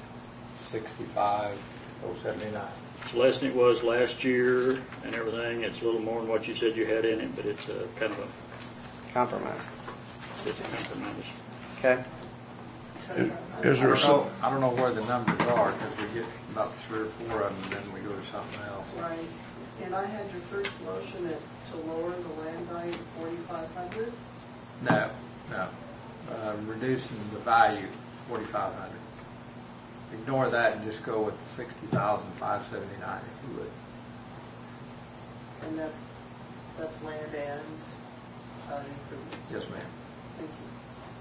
65,079. It's less than it was last year and everything. It's a little more than what you said you had in it, but it's a kind of Compromise. it's a compromise. Okay. Is there some, I don't know where the numbers are, because we get about 3 or 4 of them, and then we go to something else. Right, and I had your first motion to lower the land value to 4,500. No. Reducing the value, 4,500. Ignore that and just go with 60,579 if you would. And that's land and improvements. Yes, ma'am. Thank you.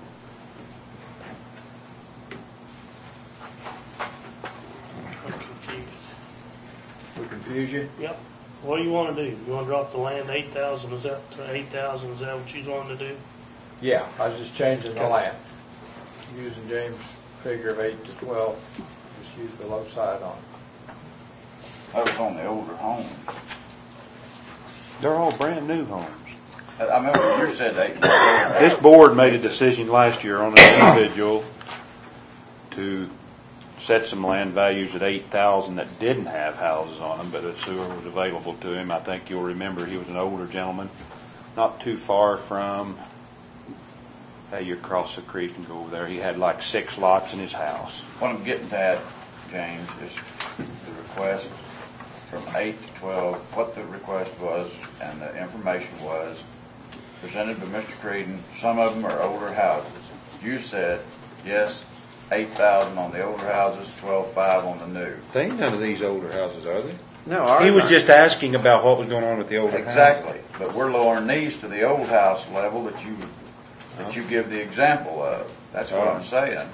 I'm confused. We confuse you? Yep. What do you want to do? You want to drop the land 8,000? Is that 8,000? Is that what you wanted to do? Yeah, I was just changing the Okay. land. Using James' figure of 8 to 12, just use the low side on it. That was on the older homes. They're all brand new homes. I remember you said they. This board made a decision last year on an individual to set some land values at 8,000 that didn't have houses on them, but a sewer was available to him. I think you'll remember he was an older gentleman, not too far from, you cross the creek and go over there. He had like 6 lots in his house. What I'm getting at, James, is the request from 8 to 12, what the request was and the information was presented by Mr. Creedon. Some of them are older houses. You said, yes, 8,000 on the older houses, 12,500 on the new. They ain't none of these older houses, are they? No, ours He was aren't. just asking about what was going on with the older houses. Exactly, but we're lowering these to the old house level that you give the example of. That's what I'm saying.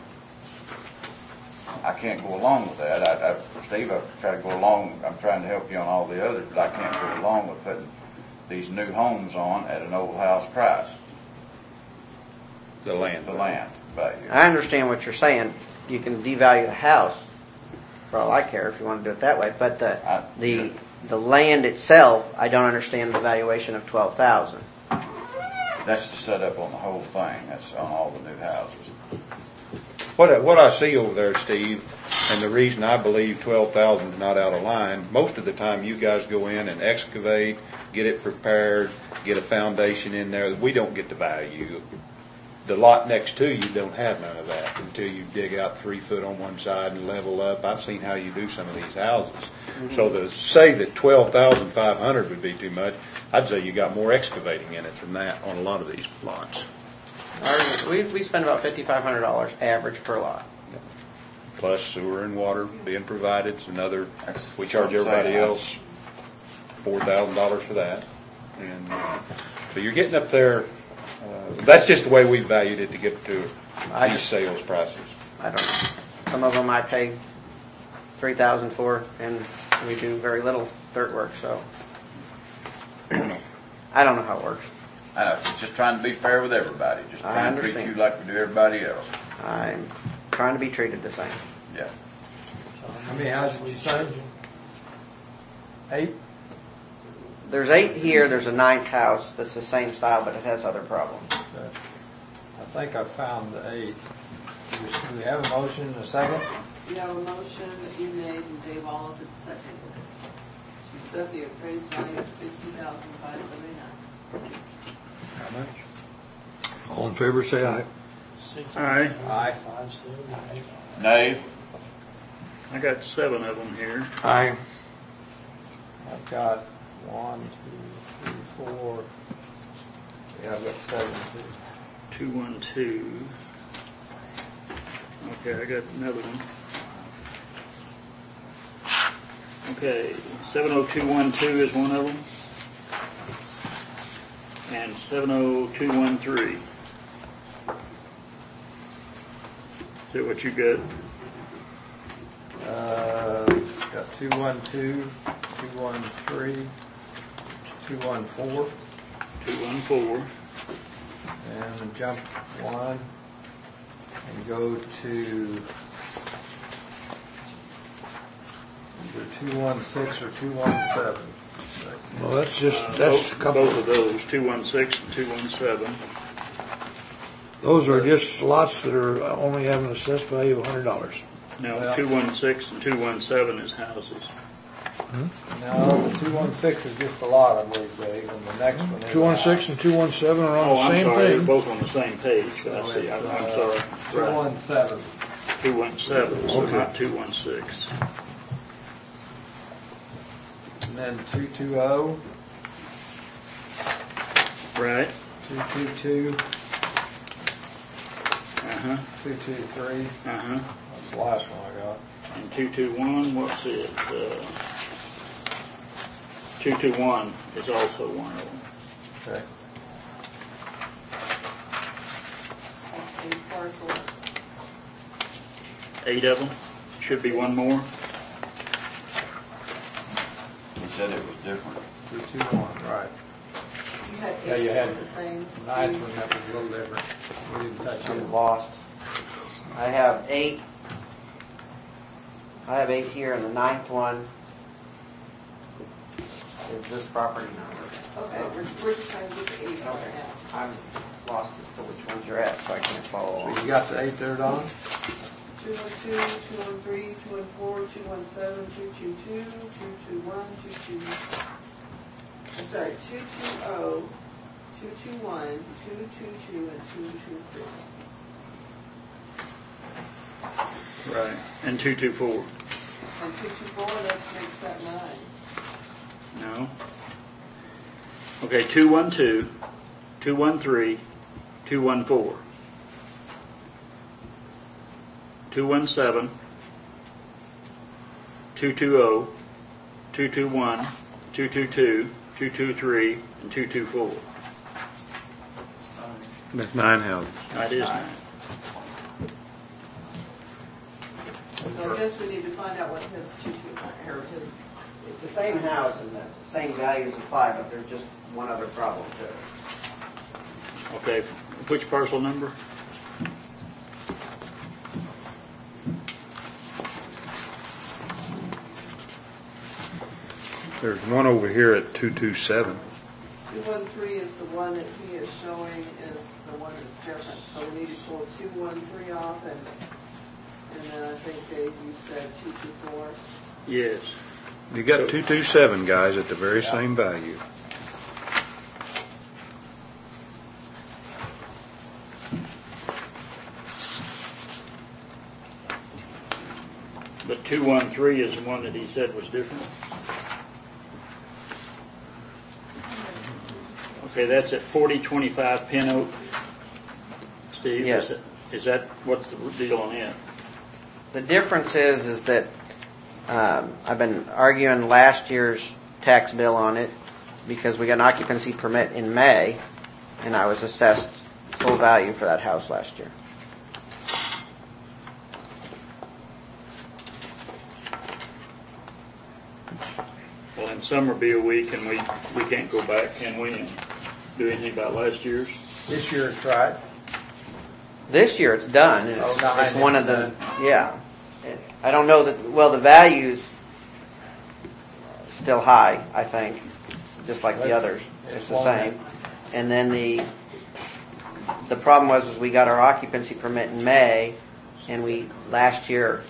I can't go along with that. Steve, I try to go along. I'm trying to help you on all the others, but I can't go along with putting these new homes on at an old house price, The land. the land value. I understand what you're saying. You can devalue the house, for all I care, if you want to do it that way. But the land itself, I don't understand the valuation of 12,000. That's the setup on the whole thing. That's on all the new houses. What I see over there, Steve, and the reason I believe 12,000 is not out of line, most of the time you guys go in and excavate, get it prepared, get a foundation in there. We don't get the value. The lot next to you don't have none of that until you dig out 3 foot on one side and level up. I've seen how you do some of these houses. Mm-hmm. So to say that 12,500 would be too much, I'd say you got more excavating in it than that on a lot of these lots. We spend about $5,500 average per lot. Plus sewer and water being provided. It's another. We charge That's what I'm everybody saying. else $4,000 for that, and so you're getting up there. That's just the way we valued it to get to these sales prices. I don't know. Some of them I pay $3,000 for, and we do very little dirt work, so I don't know how it works. I know, it's just trying to be fair with everybody. Just I trying to treat understand. you like we do everybody else. I'm trying to be treated the same. Yeah. How many houses did you say? 8? There's 8 here. There's a 9th house that's the same style, but it has other problems. Okay. I think I found the 8. Do we have a motion and a second? You have a motion that you made and Dave Oliver seconded. You set the appraised value at 60,579. How much? all in favor, say aye. Aye. Aye. 579. Nay, I got 7 of them here. Aye. I've got 1, 2, 3, 4. Yeah, I've got 7 too. 212. Okay, I got another one. Okay, 70212 is one of them. And 70213. Is that what you got? Got 212, 213, 214, 214. and jump 1 and go to Either 216 or 217. Well, that's a couple. Both of those, 216 and 217. Those are just lots that are only have an assessed value of $100. No, Well- 216 and 217 is houses. No, the 216 is just a lot, I believe, Dave, and the next one is. 216 and 217 are on Oh, the I'm same sorry, they're thing. both on the same page. So I see, I'm it's, sorry. Right. 217. 217, so Okay. not 216. And then 220, Right? 222, Uh-huh, 223. uh-huh. That's the last one I got. And 221, what's it? 221 is also one of them. Okay. Eight parcels. 8 of them, should be one more. He said it was different. 221, right. You had Yeah, eight you had of the same. The ninth one, that was a little different. We didn't touch it. I'm lost. I have 8. I have 8 here, and the 9th one is this property number. Okay, we're just trying to get the eight right Okay. now. I'm lost as to which ones you're at, so I can't follow So along. you got the 8 there, Don? 212, 213, 214, 217, 222, 221, 22. I'm sorry, 220, 221, 222, and 223. Right. And 224. And 224, that makes that 9. No. Okay, 212, 213, 214. 217, 220, 221, 222, 223, and 224. That's 9 houses. That is 9. So I guess we need to find out what his 229, or his, It's the same house and the same values apply, but there's just one other problem to it. Okay, which parcel number? There's one over here at 227. 213 is the one that he is showing is the one that's different. So we need to pull 213 off, and then I think, Dave, you said 224. Yes. You got 227, guys, at the very same value. But 213 is the one that he said was different. Okay, that's at 4025 Pin Oak. Steve? Yes. Is that, what's the deal on it? The difference is that I've been arguing last year's tax bill on it because we got an occupancy permit in May, and I was assessed full value for that house last year. Well, in summer be a week, and we can't go back, can we, and do anything about last year's? This year it's right. This year it's done. It's, Oh, 9 it's one is of the, done. yeah. I don't know that, well, the value's still high, I think, just like the That's- others. It's it's the one same. And then the problem was we got our occupancy permit in May, and we, last year.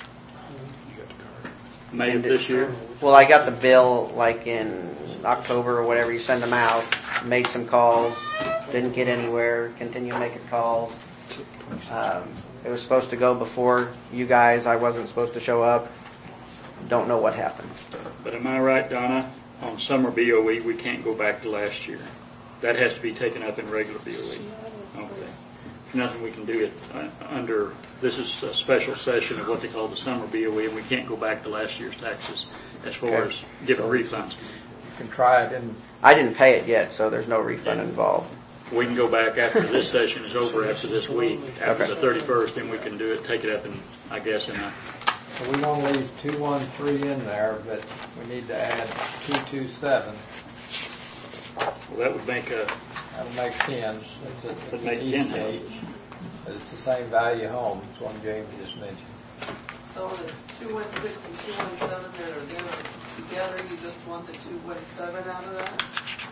May of this year? Well, I got the bill like in October or whatever, you send them out, made some calls, didn't get anywhere, continue making calls. It was supposed to go before you guys, I wasn't supposed to show up. Don't know what happened. But am I right, Donna? On summer BOE, we can't go back to last year. That has to be taken up in regular BOE. Okay. There's nothing we can do it under, this is a special session of what they call the summer BOE, and we can't go back to last year's taxes as far Okay. as giving refunds. You can try it in. I didn't pay it yet, so there's no refund involved. We can go back after this session is over, after this week, after Okay. the 31st, and we can do it, take it up in, I guess, in a, So we want to leave 213 in there, but we need to add 227. well, that would make a, That'll make 10. It's That'd an make East 10 Gate. But it's the same value home, it's one Jamie just mentioned. So the 216 and 217 that are there together, you just want the 217 out of that?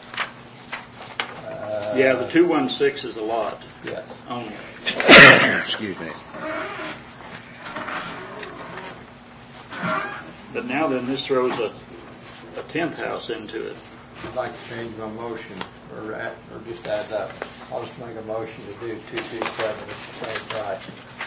Yeah, the 216 is a lot Yes. only. Excuse me. But now then, this throws a 10th house into it. I'd like to change my motion, or just add that. I'll just make a motion to do 227 at the same price.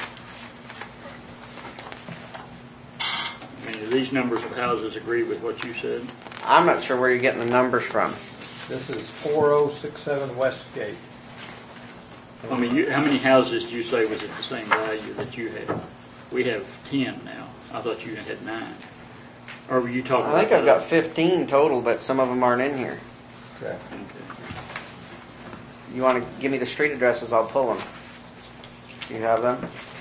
I mean, do these numbers of houses agree with what you said? I'm not sure where you're getting the numbers from. This is 4067 Westgate. I mean, how many houses do you say was at the same value that you had? We have 10 now. I thought you had 9. Or were you talking about? I think I've got 15 total, but some of them aren't in here. Okay. Okay. You want to give me the street addresses? I'll pull them. Do you have them?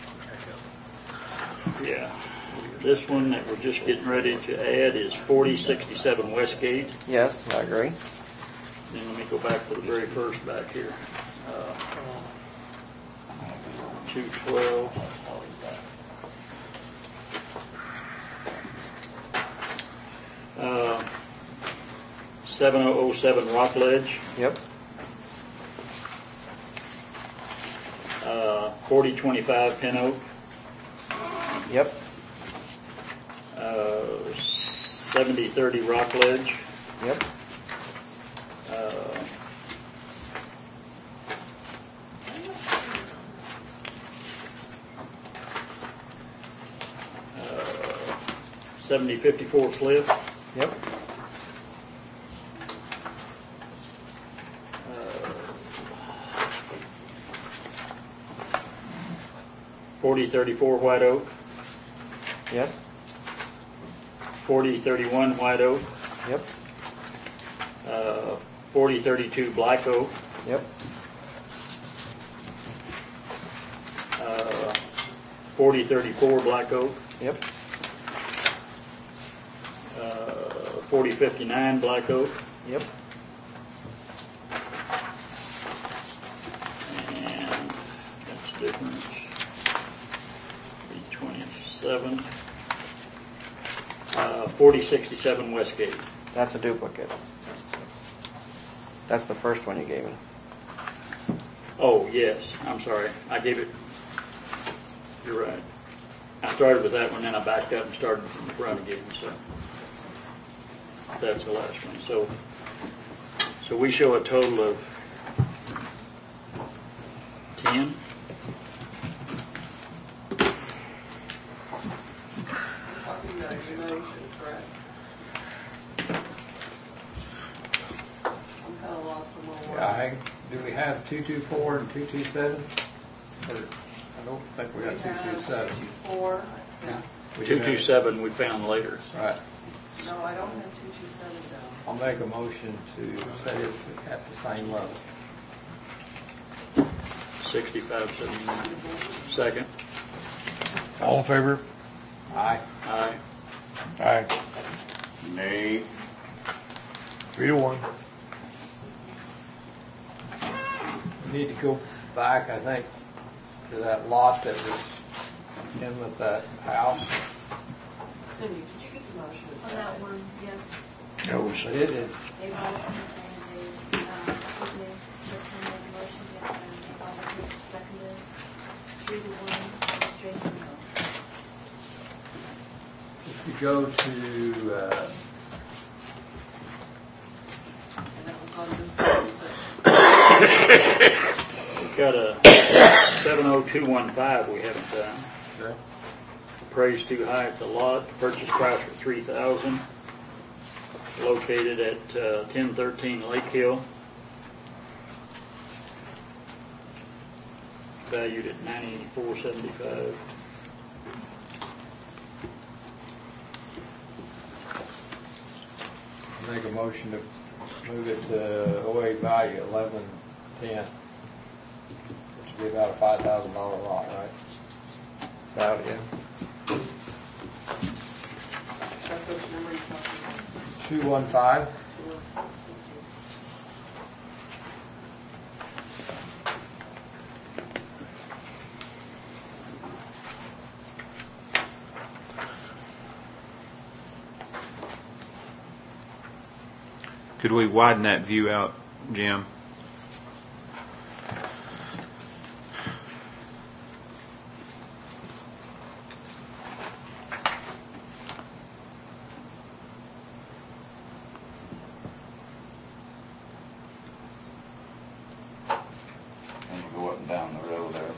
Yeah. This one that we're just getting ready to add is 4067 Westgate. Yes, I agree. Then let me go back to the very first back here. 212. 7007 Rockledge. Yep. 4025 Pin Oak. Yep. 7030 Rockledge. Yep. 7054 Cliff. Yep. 4034 White Oak. Yes. 4031 White Oak. Yep. 4032 Black Oak. Yep. 4034 Black Oak. Yep. 4059 Black Oak. Yep. And that's different. 327. 4067 Westgate. That's a duplicate. That's the first one you gave me. Oh, yes. I'm sorry. I gave it. You're right. I started with that one, then I backed up and started from the front again. So that's the last one. So we show a total of 10. Talking about your motion, correct? I'm kind of lost on my word. Do we have 224 and 227? Or, I don't think we got 227. 224. Yeah. 227 we found later. Right. No, I don't have 227 down. I'll make a motion to set it at the same level. 6579. Second. All in favor? Aye. Aye. Aye. Nay. 3-1. Need to go back, I think, to that lot that was in with that house. Cindy, did you get the motion? On that one, yes. That was, But it did. They motioned and they, excuse me, Cliff made the motion, yeah, and Bob seconded, 3-1, straight to no. If you go to, And that was on this one, We've got a 70215 we haven't done. okay. Appraised too high, it's a lot. Purchase price for $3,000. Located at 1013 Lake Hill. Valued at $94.75. Make a motion to move it to OA value 1110, which would be about a $5,000 lot, right? About, yeah. that's which number you're talking 215. about. Could we widen that view out, Jim? And you go up and down the road there.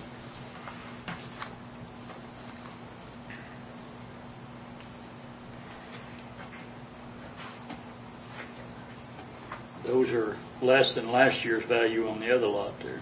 Those are less than last year's value on the other lot there.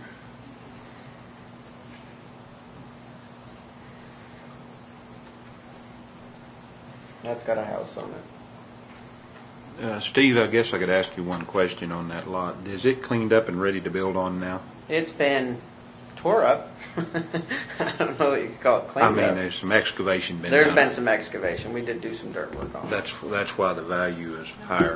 That's got a house on it. Steve, I guess I could ask you one question on that lot. Is it cleaned up and ready to build on now? It's been tore up. I don't know what you could call it cleaned I mean, up. there's some excavation been There's done. been some excavation. We did do some dirt work on it. That's why the value is higher.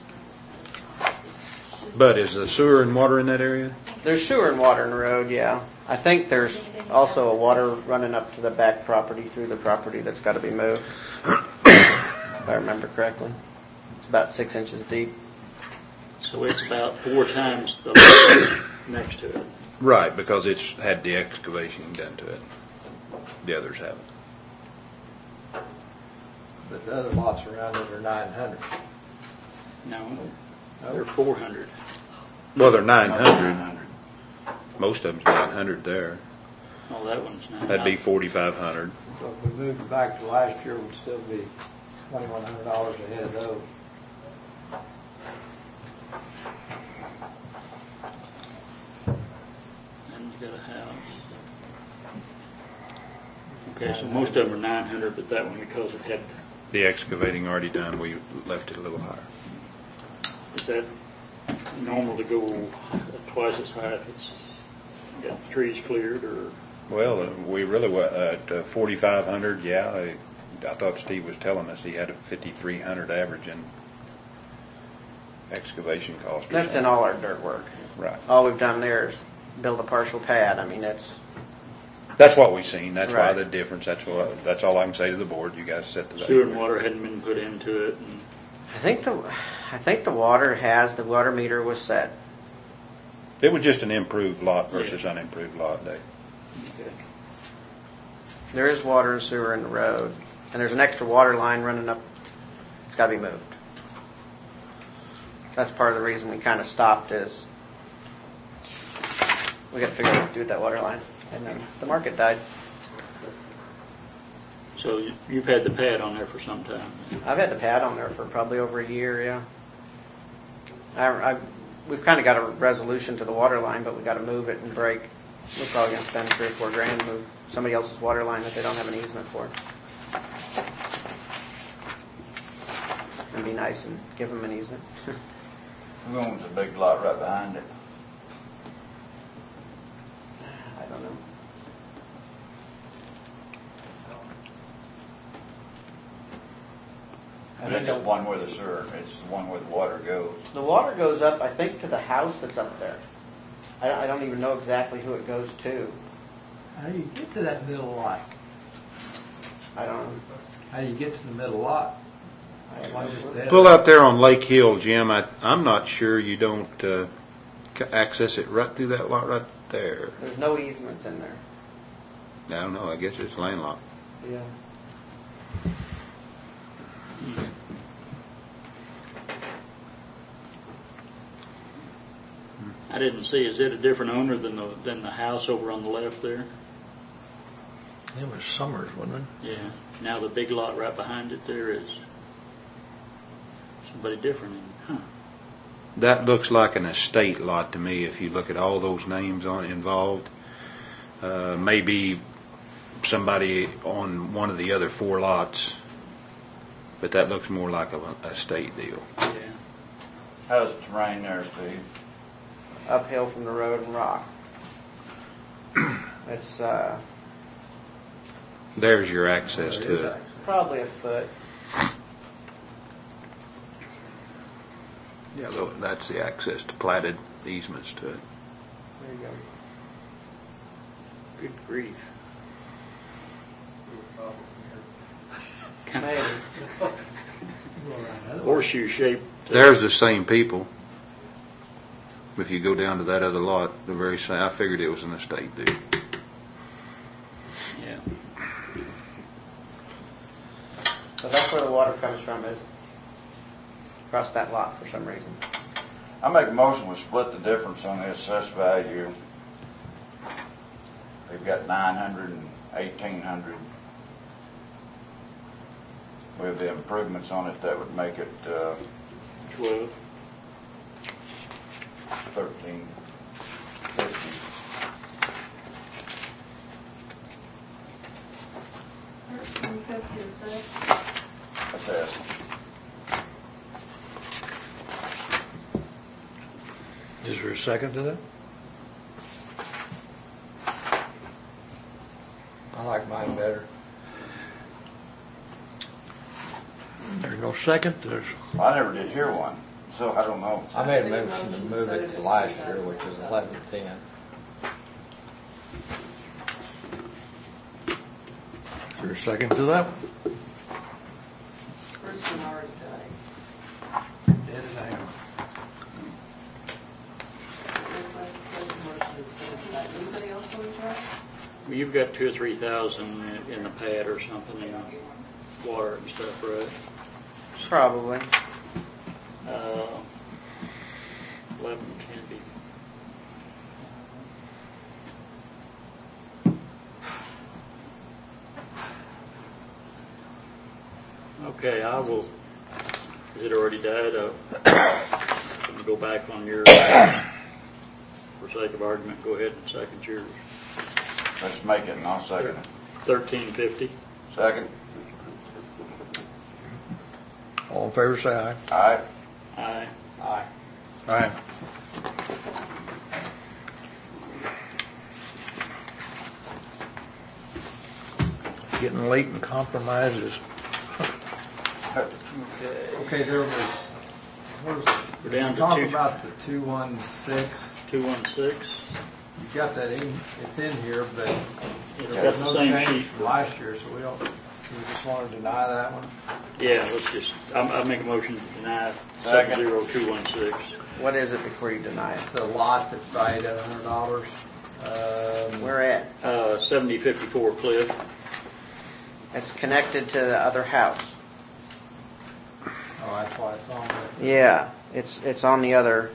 But is the sewer and water in that area? There's sewer and water in the road, yeah. I think there's also a water running up to the back property through the property that's got to be moved. If I remember correctly. It's about 6 inches deep. So it's about 4 times the lot next to it. Right, because it's had the excavation done to it. The others haven't. But the other lots around it are 900. No, they're 400. Well, they're 900. Most of them's 900 there. Oh, that one's not. That'd be 4,500. So if we moved it back to last year, we'd still be $2,100 ahead of those. And you got a house. Okay, so most of them are 900, but that one, because it had, The excavating already done, we left it a little higher. is that normal to go twice as high if it's got trees cleared, or? Well, we really were at 4,500. Yeah, I thought Steve was telling us he had a 5,300 average in excavation cost. That's in all our dirt work. Right. All we've done there is build a partial pad. I mean, That's what we've seen. That's why Right. the difference. That's all I can say to the board. You guys set the Sewer and value. water hadn't been put into it, and I think the water meter was set. It was just an improved lot versus unimproved lot day. okay. There is water and sewer in the road, and there's an extra water line running up. It's got to be moved. That's part of the reason we kind of stopped is we got to figure out what to do with that water line, and then the market died. So you've had the pad on there for some time. I've had the pad on there for probably over a year, yeah. We've kind of got a resolution to the water line, but we got to move it and break. We're probably going to spend $3 or $4 grand to move somebody else's water line that they don't have an easement for. And be nice and give them an easement. Who owns the big lot right behind it? I don't know. I think It's the one where the sewer, it's the one where the water goes. the water goes up, I think, to the house that's up there. I don't even know exactly who it goes to. How do you get to that middle lot? I don't know. How do you get to the middle lot? Why just that? Pull out there on Lake Hill, Jim. I'm not sure you don't access it right through that lot right there. There's no easements in there. I don't know. I guess it's landlocked. Yeah. I didn't see, is it a different owner than the house over on the left there? It was Summers, wasn't it? Yeah. Now the big lot right behind it there is somebody different, huh? That looks like an estate lot to me if you look at all those names on involved. Maybe somebody on one of the other 4 lots, but that looks more like an estate deal. Yeah. How's the terrain there, Steve? Uphill from the road and rock. It's There's your access to it. probably a foot. Yeah, that's the access to platted easements to it. There you go. Good grief. Maybe. Horseshoe shaped. There's the same people. If you go down to that other lot, the very same, I figured it was an estate deed. Yeah. So that's where the water comes from, is across that lot for some reason. I make a motion, we split the difference on the assessed value. They've got 900 and 1,800. With the improvements on it, that would make it 12. 1350. 1350 is this? Assessed. Is there a second to that? I like mine better. There's no second, I never did hear one, so I don't know. I made a motion to move it to last year, which is 1110. is there a second to that? First one already died. Looks like the second motion is going to die. Anybody else want to try? Well, you've got 2,000 or 3,000 in the pad or something, in water and stuff, right? Probably. 11 can be. Okay, I will. Is it already died? I'm going to go back on yours. For sake of argument, go ahead and second yours. Let's make it, and I'll second it. 1350. Second. All in favor, say aye. Aye. Aye. Aye. Aye. Getting late in compromises. Okay, there was, We're down talk to about the 216. 216. You got that in, it's in here, but It's there's got the no same change sheet. from last year, so we just want to deny that one. Yeah, let's just, I'll make a motion to deny Second. 70216. What is it before you deny it? It's a lot that's valued at $100. Where at? 7054 Cliff. It's connected to the other house. Oh, that's why it's on there. Yeah, it's on the other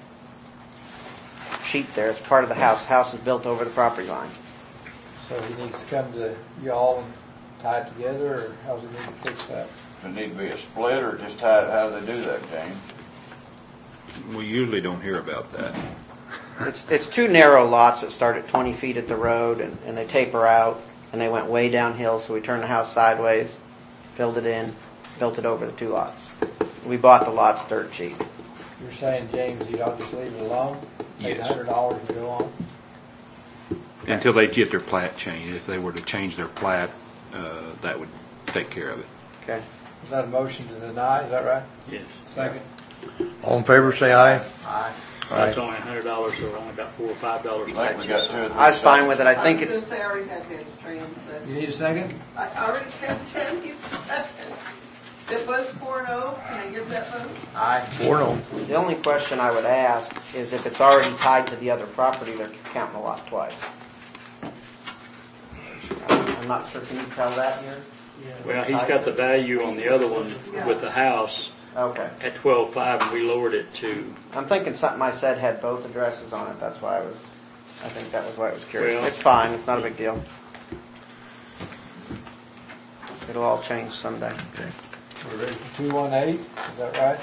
sheet there. It's part of the house. House is built over the property line. So he needs to come to y'all and tie it together, or how's he need to fix that? Does it need to be a split, or just how do they do that, James? We usually don't hear about that. It's two narrow lots that start at 20 feet at the road, and they taper out, and they went way downhill, so we turned the house sideways, filled it in, built it over the two lots. We bought the lots dirt cheap. You're saying, James, you don't just leave it alone? Yes. $800 and go on? Until they get their plat changed. If they were to change their plat, that would take care of it. Okay. Is that a motion to deny, is that right? Yes. Second? All in favor, say aye. Aye. That's only $100, so we're only about $4 or $5 I think we got taxes. 2 or 3 I was fine with it. I think was it's, going to say I already had hands trained, so. You need a second? I already had 10 seconds. It was 4-0. Can I give that vote? Aye. 4-0. the only question I would ask is if it's already tied to the other property, they're counting the lot twice. I'm not sure. Can you tell that here? Well, he's got the value on the other one with the house Okay. at 12.5, and we lowered it to, I'm thinking something I said had both addresses on it. That's why I think that was why I was curious. Well- It's fine. It's not a big deal. It'll all change someday. We're ready for 218, is that right?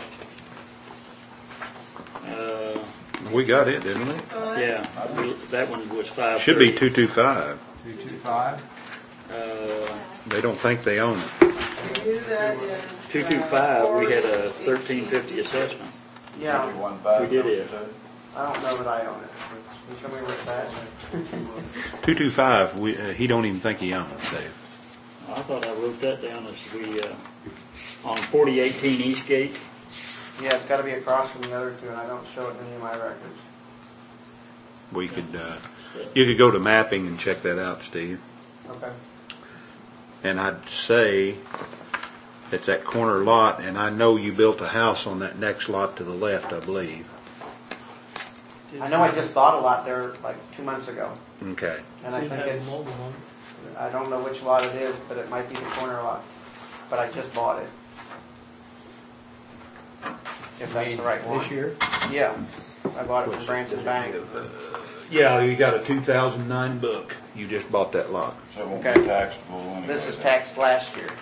We got it, didn't we? yeah, that one was 530. Should be 225. 225? They don't think they own it. We knew that in. 225, we had a 1350 assessment. Yeah. 215, We did it. I don't know that I own it. Show me where it's at. 225, he don't even think he owns, Dave. I thought I wrote that down as we, on 4018 Eastgate. Yeah, it's got to be across from the other two, and I don't show it in any of my records. We could, you could go to mapping and check that out, Steve. Okay. And I'd say it's that corner lot, and I know you built a house on that next lot to the left, I believe. I know I just bought a lot there like 2 months ago, Okay. and I Should think have it's, a mobile one. I don't know which lot it is, but it might be the corner lot. But I just bought it. If that's the right one. This year? Yeah, I bought it from Branson Bank. Yeah, you got a 2009 book. You just bought that lot. So it won't Okay. be taxable anyway. This is taxed last year.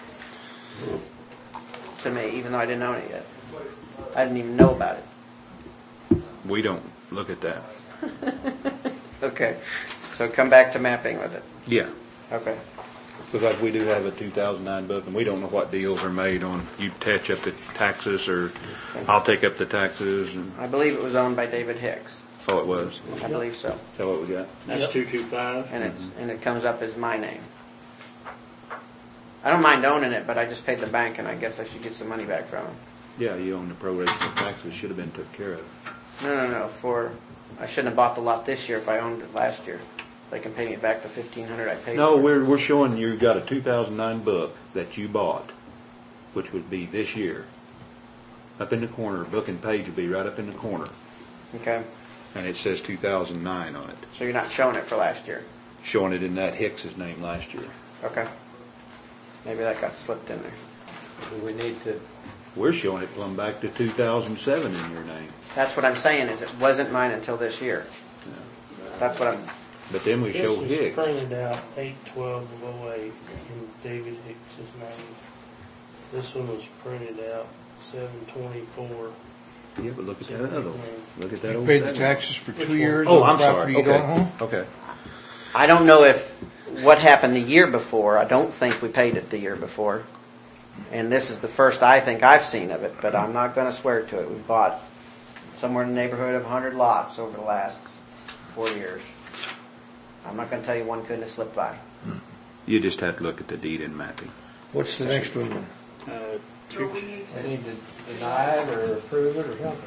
To me, even though I didn't own it yet. I didn't even know about it. We don't look at that. Okay, so come back to mapping with it. Yeah. Okay. Because we do have a 2009 book, and we don't know what deals are made on, you attach up the taxes, or I'll take up the taxes, and, I believe it was owned by David Hicks. oh, it was. I believe so. Is that what we got? That's Yep. 225. And it comes up as my name. I don't mind owning it, but I just paid the bank, and I guess I should get some money back from them. Yeah, you own the proration of taxes, should have been took care of. No. I shouldn't have bought the lot this year if I owned it last year. They can pay me back the $1,500 I paid. No, for it. we're showing you got a 2009 book that you bought, which would be this year. Up in the corner, book and page would be right up in the corner, Okay, and it says 2009 on it, so you're not showing it for last year. showing it in that Hicks's name last year. Okay. Maybe that got slipped in there. Do we need to, We're showing it plumb back to 2007 in your name. That's what I'm saying, is it wasn't mine until this year. That's what I'm, But then we This show was Hicks. printed out 8/12/08 in David Hicks's name. This one was printed out 7/24. Yeah, but look at that other one. Look at that You old paid the 7. taxes for Which 2 one? years Oh, on I'm the property sorry. you don't own? Okay. I don't know if, what happened the year before. I don't think we paid it the year before. And this is the first I think I've seen of it, but I'm not gonna swear to it. We've bought somewhere in the neighborhood of 100 lots over the last 4 years. I'm not gonna tell you one couldn't have slipped by. You just have to look at the deed and mapping. What's the next one? So we need I to, need to deny it or approve it or something?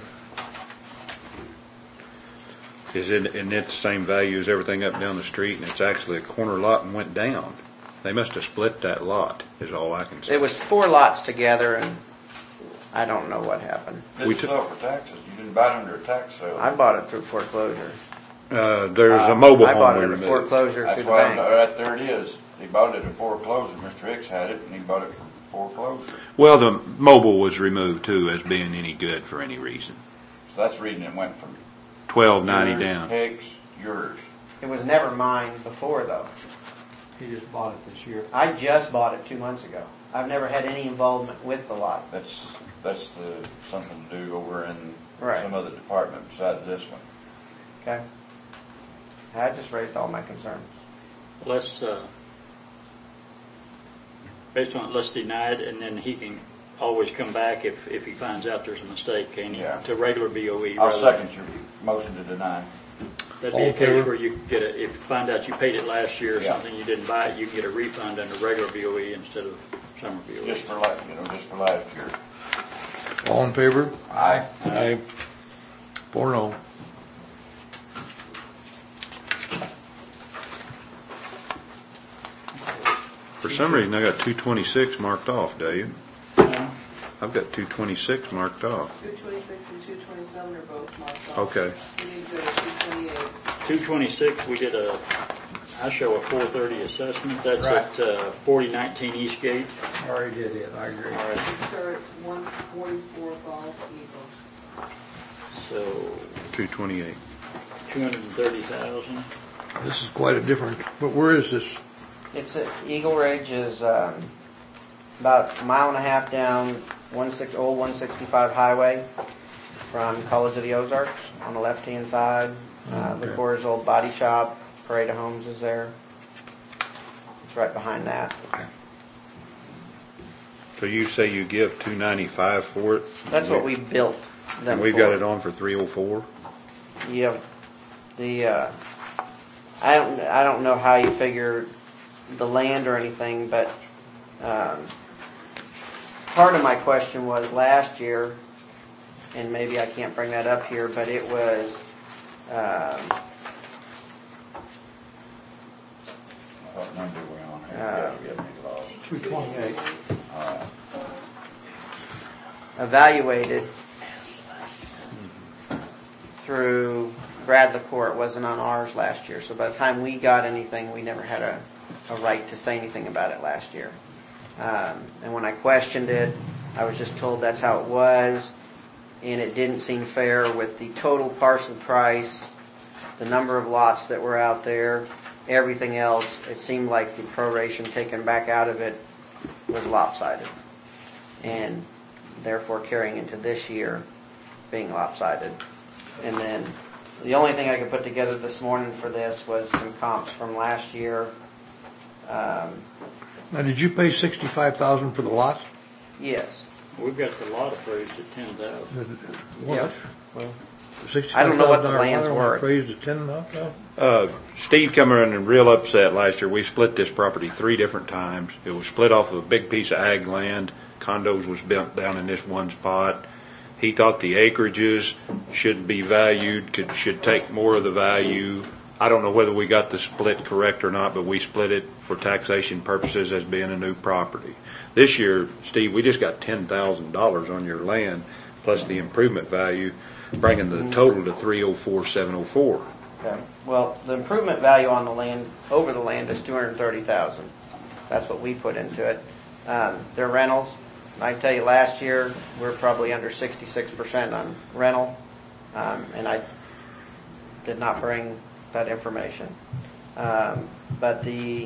Is it, and it's the same value as everything up and down the street, and it's actually a corner lot and went down. They must have split that lot, is all I can say. It was 4 lots together, and I don't know what happened. Didn't we took- sell for taxes. You didn't buy it under a tax sale. I bought it through foreclosure. There's a mobile I bought home it we at a removed. foreclosure That's through the why, bank. right there it is. He bought it at foreclosure. Mr. Hicks had it, and he bought it from foreclosure. Well, the mobile was removed too as being any good for any reason. So that's the reason it went from $12.90 yours, down. Hicks, yours. It was never mine before, though. He just bought it this year. I just bought it 2 months ago. I've never had any involvement with the lot. That's something to do over in Right. some other department besides this one. Okay? I just raised all my concerns. Let's, based on it, let's deny it, and then he can always come back if he finds out there's a mistake, can he? Yeah. To regular BOE. I'll rather second your motion to deny. That'd All be a in favor? case where you could get if you find out you paid it last year or Yeah. something, you didn't buy it, you can get a refund under regular BOE instead of summer BOE. Just for last year. All in favor? Aye. Aye. 4-0. For some reason, I got 226 marked off, Dave. I've got 226 marked off. 226 and 227 are both marked off. Okay. We need to go to 228. 226, we did I show a 430 assessment. That's Right. at 4019 Eastgate. Already did it, I agree. All right. Sir, it's 144 Golf Eagle. So 228. 230,000. This is quite a different, but where is this? It's at Eagle Ridge is about a mile and a half down old 165 highway from College of the Ozarks on the left-hand side. Okay. LaCour's old body shop, Parade of Homes is there. It's right behind that. So you say you give 295 for it? That's what we built them And we've for. got it on for 304? Yeah. I don't know how you figure the land or anything, but part of my question was last year, and maybe I can't bring that up here, but it was What number are we on here? Yeah, me lost. 228. All right. evaluated through Brad LaCour. It wasn't on ours last year. So by the time we got anything, we never had a right to say anything about it last year. And when I questioned it, I was just told that's how it was. And it didn't seem fair with the total parcel price, the number of lots that were out there, everything else. It seemed like the proration taken back out of it was lopsided. And therefore carrying into this year being lopsided. And then the only thing I could put together this morning for this was some comps from last year. Now, did you pay $65,000 for the lot? Yes. We've got the lot appraised at 10,000. Yep. Well, I don't know what the land's $65,000 worth. appraised at 10,000? Steve come in and real upset last year. We split this property 3 different times. It was split off of a big piece of ag land. Condos was built down in this one spot. He thought the acreages should be valued, should take more of the value. I don't know whether we got the split correct or not, but we split it for taxation purposes as being a new property. This year, Steve, we just got $10,000 on your land plus the improvement value, bringing the total to $304,704. Okay. Well, the improvement value on the land, over the land, is $230,000. That's what we put into it. They're rentals. I can tell you last year, we're probably under 66% on rental, and I did not bring that information. But the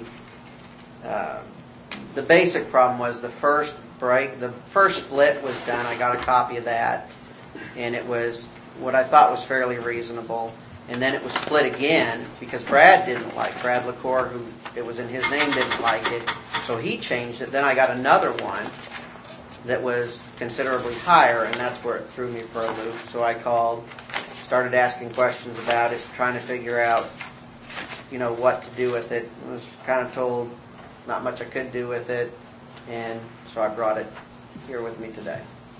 basic problem was the first split was done. I got a copy of that, and it was what I thought was fairly reasonable. And then it was split again because Brad LaCour, who it was in his name, didn't like it, so he changed it. Then I got another one that was considerably higher, and that's where it threw me for a loop. So I called, started asking questions about it, trying to figure out, what to do with it. I was kind of told not much I could do with it, and so I brought it here with me today.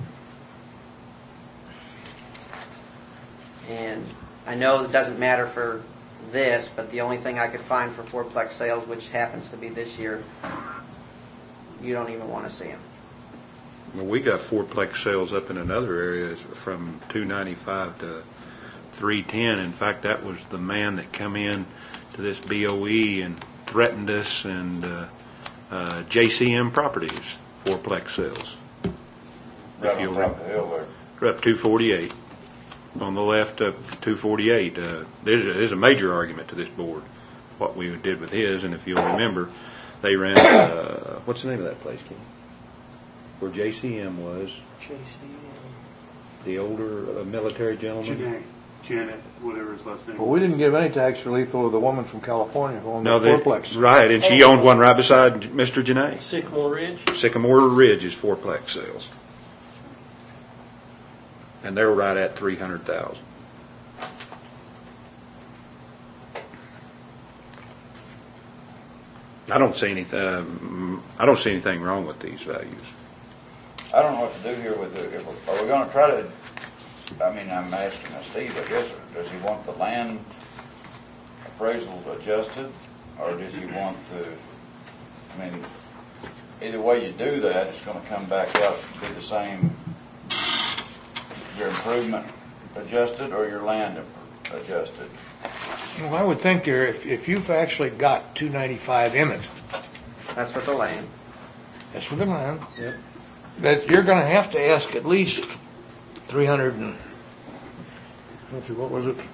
And I know it doesn't matter for this, but the only thing I could find for fourplex sales, which happens to be this year, you don't even want to see them. Well, we got fourplex sales up in another area from $295 to $310. In fact, that was the man that come in to this BOE and threatened us, and JCM Properties fourplex sales. Right on top of the hill there. We're up 248. On the left, up 248. There's a major argument to this board, what we did with his, and if you'll remember, they ran, what's the name of that place, Ken? Where JCM was, the older military gentleman. Janet, whatever his last name. Well, we didn't give any tax relief to the woman from California who owned No, the fourplex. right, and she owned one right beside Mr. Janae. Sycamore Ridge? Sycamore Ridge is fourplex sales. And they're right at $300,000. I don't see anything wrong with these values. I don't know what to do here with it. Are we gonna try to, I'm asking Steve, I guess, does he want the land appraisals adjusted? Or does he want either way you do that, it's gonna come back out to be the same, your improvement adjusted or your land adjusted? Well, I would think if you've actually got $295 in it, That's with the land. that's for the land, Yep. that you're going to have to ask at least 300 and, what was it?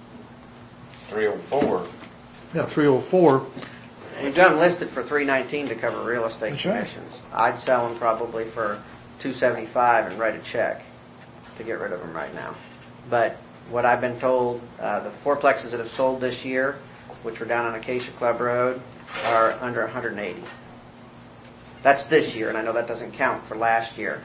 304. Yeah, 304. We've done listed for $319 to cover real estate That's right. commissions. I'd sell them probably for $275 and write a check to get rid of them right now. But what I've been told, the fourplexes that have sold this year, which were down on Acacia Club Road, are under 180. That's this year, and I know that doesn't count for last year.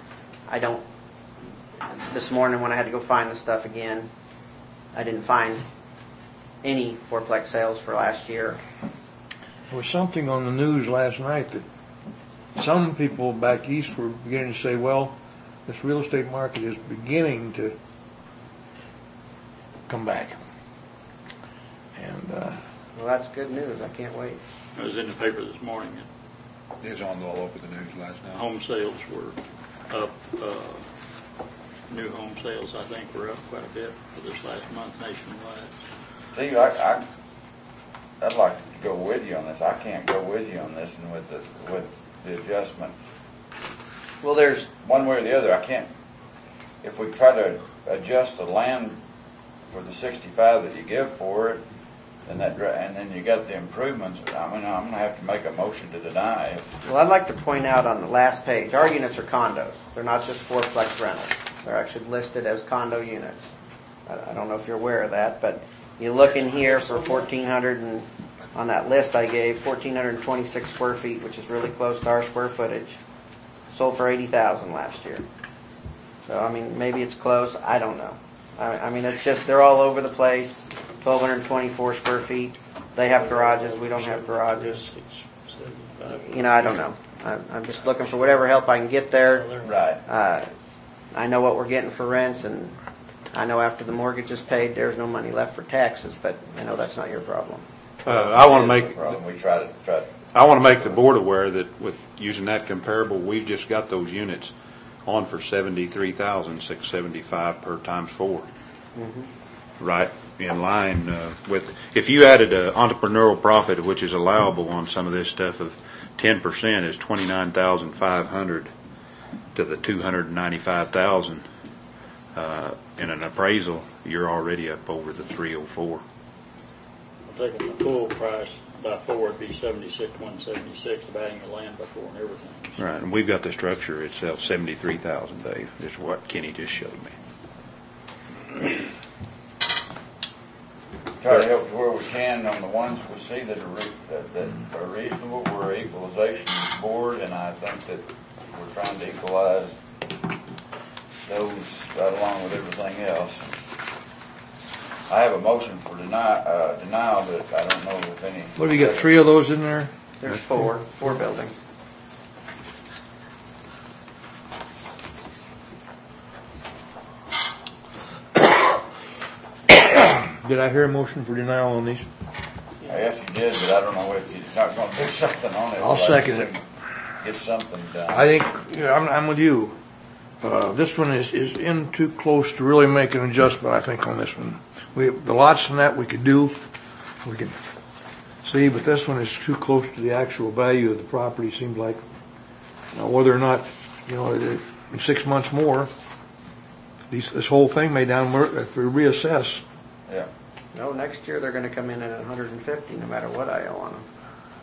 This morning when I had to go find the stuff again, I didn't find any fourplex sales for last year. There was something on the news last night that some people back east were beginning to say, well, this real estate market is beginning to come back. And Well, that's good news. I can't wait. I was in the paper this morning, It was on all over the news last and night. home sales were up New home sales, I think, were up quite a bit for this last month nationwide. See, I'd like to go with you on this. I can't go with you on this and with the adjustment. Well, there's, One way or the other, I can't, if we try to adjust the land for the 65 that you give for it, and then you got the improvements, I'm gonna have to make a motion to deny it. well, I'd like to point out on the last page, our units are condos. They're not just fourplex rentals. They're actually listed as condo units. I don't know if you're aware of that, but you look in here for 1,400 and on that list I gave, 1,426 square feet, which is really close to our square footage. Sold for $80,000 last year. So, I mean, maybe it's close. I don't know. I mean, it's just, they're all over the place. 1,224 square feet. They have garages. We don't have garages. You know, I don't know. I'm just looking for whatever help I can get there. Right. I know what we're getting for rents, and I know after the mortgage is paid, there's no money left for taxes, but I know that's not your problem. I want to make, Problem. We try to. I want to make the board aware that with using that comparable, we've just got those units on for $73,675 per times 4. Mm-hmm. Right in line with, if you added an entrepreneurial profit, which is allowable on some of this stuff, of 10% is $29,500 to the $295,000 in an appraisal, you're already up over the 304. Taking the full price by 4 would be $76,176, dividing the land by 4 and everything. Right, and we've got the structure itself, $73,000, Dave, is what Kenny just showed me. Try to help where we can on the ones we see that are reasonable. We're an equalization board, and I think that we're trying to equalize those right along with everything else. I have a motion for denial, but I don't know if any. What have you got, 3 of those in there? There's 4 buildings. Did I hear a motion for denial on these? Yes, you did, but I don't know if you're not going to do something on it. I'll second it. Get something done. I think, I'm with you. This one is in too close to really make an adjustment, I think, on this one. The lots in that we could do, we can see, but this one is too close to the actual value of the property, seems like. Now, whether or not, in 6 months more, this whole thing may if we reassess. Yeah. No, next year they're going to come in at 150 no matter what I owe on them.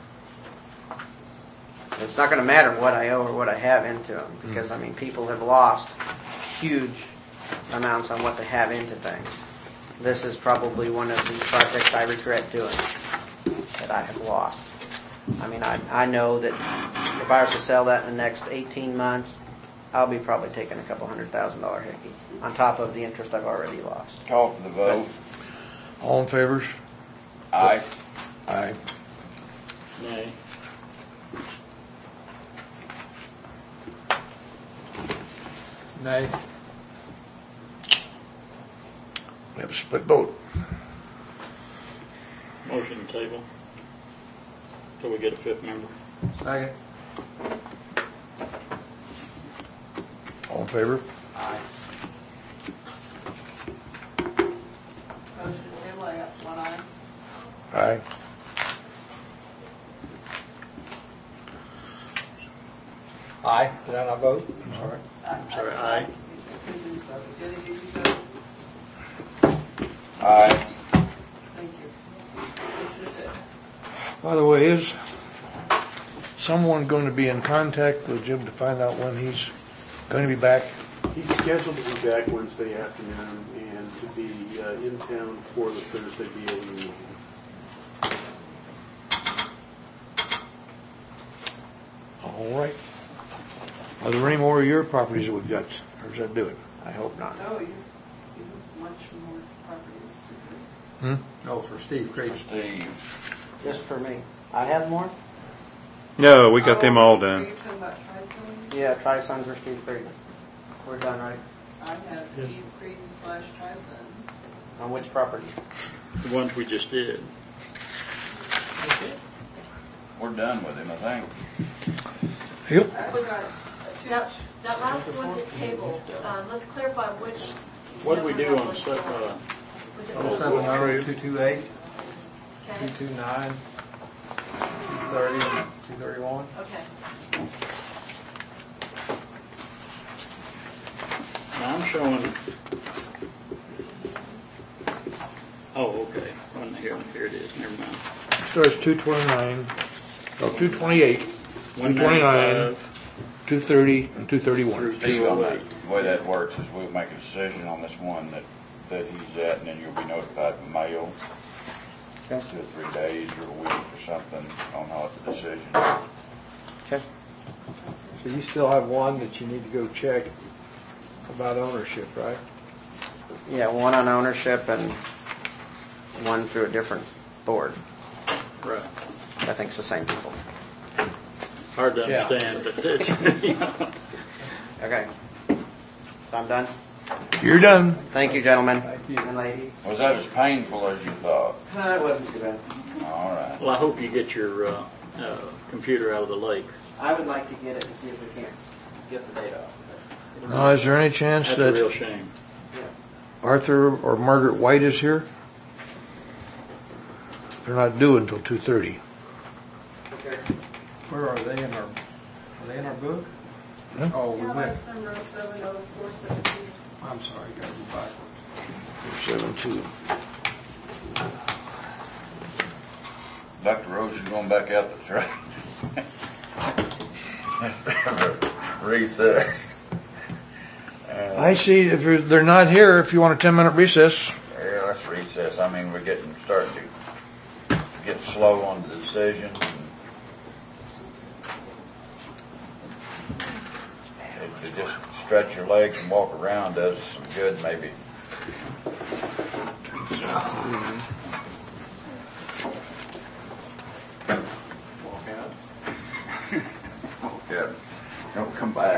It's not going to matter what I owe or what I have into them because, I mean, people have lost huge amounts on what they have into things. This is probably one of the projects I regret doing that I have lost. I mean, I know that if I was to sell that in the next 18 months, I'll be probably taking a couple $100,000 hickey on top of the interest I've already lost. Call for the vote. All in favor? Aye. Aye. Nay. Nay. We have a split vote. Motion to table till we get a 5th member. Second. All in favor? Aye. Motion to table, I got 1 eye. Aye. Aye. Did I not vote? Sorry. I'm sorry, aye. Did it give you vote? Aye. Thank you. Motion to table. By the way, is someone going to be in contact with Jim to find out when he's going to be back? He's scheduled to be back Wednesday afternoon and to be in town for the Thursday BOE meeting. All right. Are there any more of your properties that we've got, or does that do it? I hope not. No, you have much more properties to do. No, for Steve Creed. Steve. Just for me. I have more? No, we got them all Are done. you talking about Tri-Sons? Yeah, Tri-Sons or Steve Creed. We're done, right? I have Steve Creed / Tri-Sons. On which property? The ones we just did. We're done with him, I think. Yep. I forgot. Now, That last one to table, let's clarify which. What did we do on Was set, it Oh, for 70, four? 228, Okay, 229, 230, and 231. okay. now I'm showing, oh, okay, here it is, never mind. Starts 229, no, 228, 229, 195 230, and 231. through Steve, on that, 208. the way that works is we'll make a decision on this one that he's at, and then you'll be notified in mail. Okay. 2 or 3 days or a week or something on how the decision. Okay. So you still have one that you need to go check about ownership, right? Yeah, one on ownership and one through a different board. Right. I think it's the same people. Hard to Yeah. understand, but it's, you know. Okay. So I'm done. You're done. Thank you, gentlemen. Thank you. And ladies. Was that as painful as you thought? It wasn't too bad. All right. Well, I hope you get your computer out of the lake. I would like to get it and see if we can't get the data off of it. Now, is there any chance That's a real that shame. Arthur or Margaret White is here? They're not due until 2:30. Okay. Where are they in our book? Yeah. Oh, we Yeah, went, that's number 70417. I'm sorry, got to go backwards. 7-2. Dr. Rose is going back out the track. Recess. I see, if they're not here, if you want a 10-minute recess. Yeah, let's recess. I mean, we're starting to get slow on the decision. If you just stretch your legs and walk around does some good, maybe. Walk out. Walk out. Don't come back.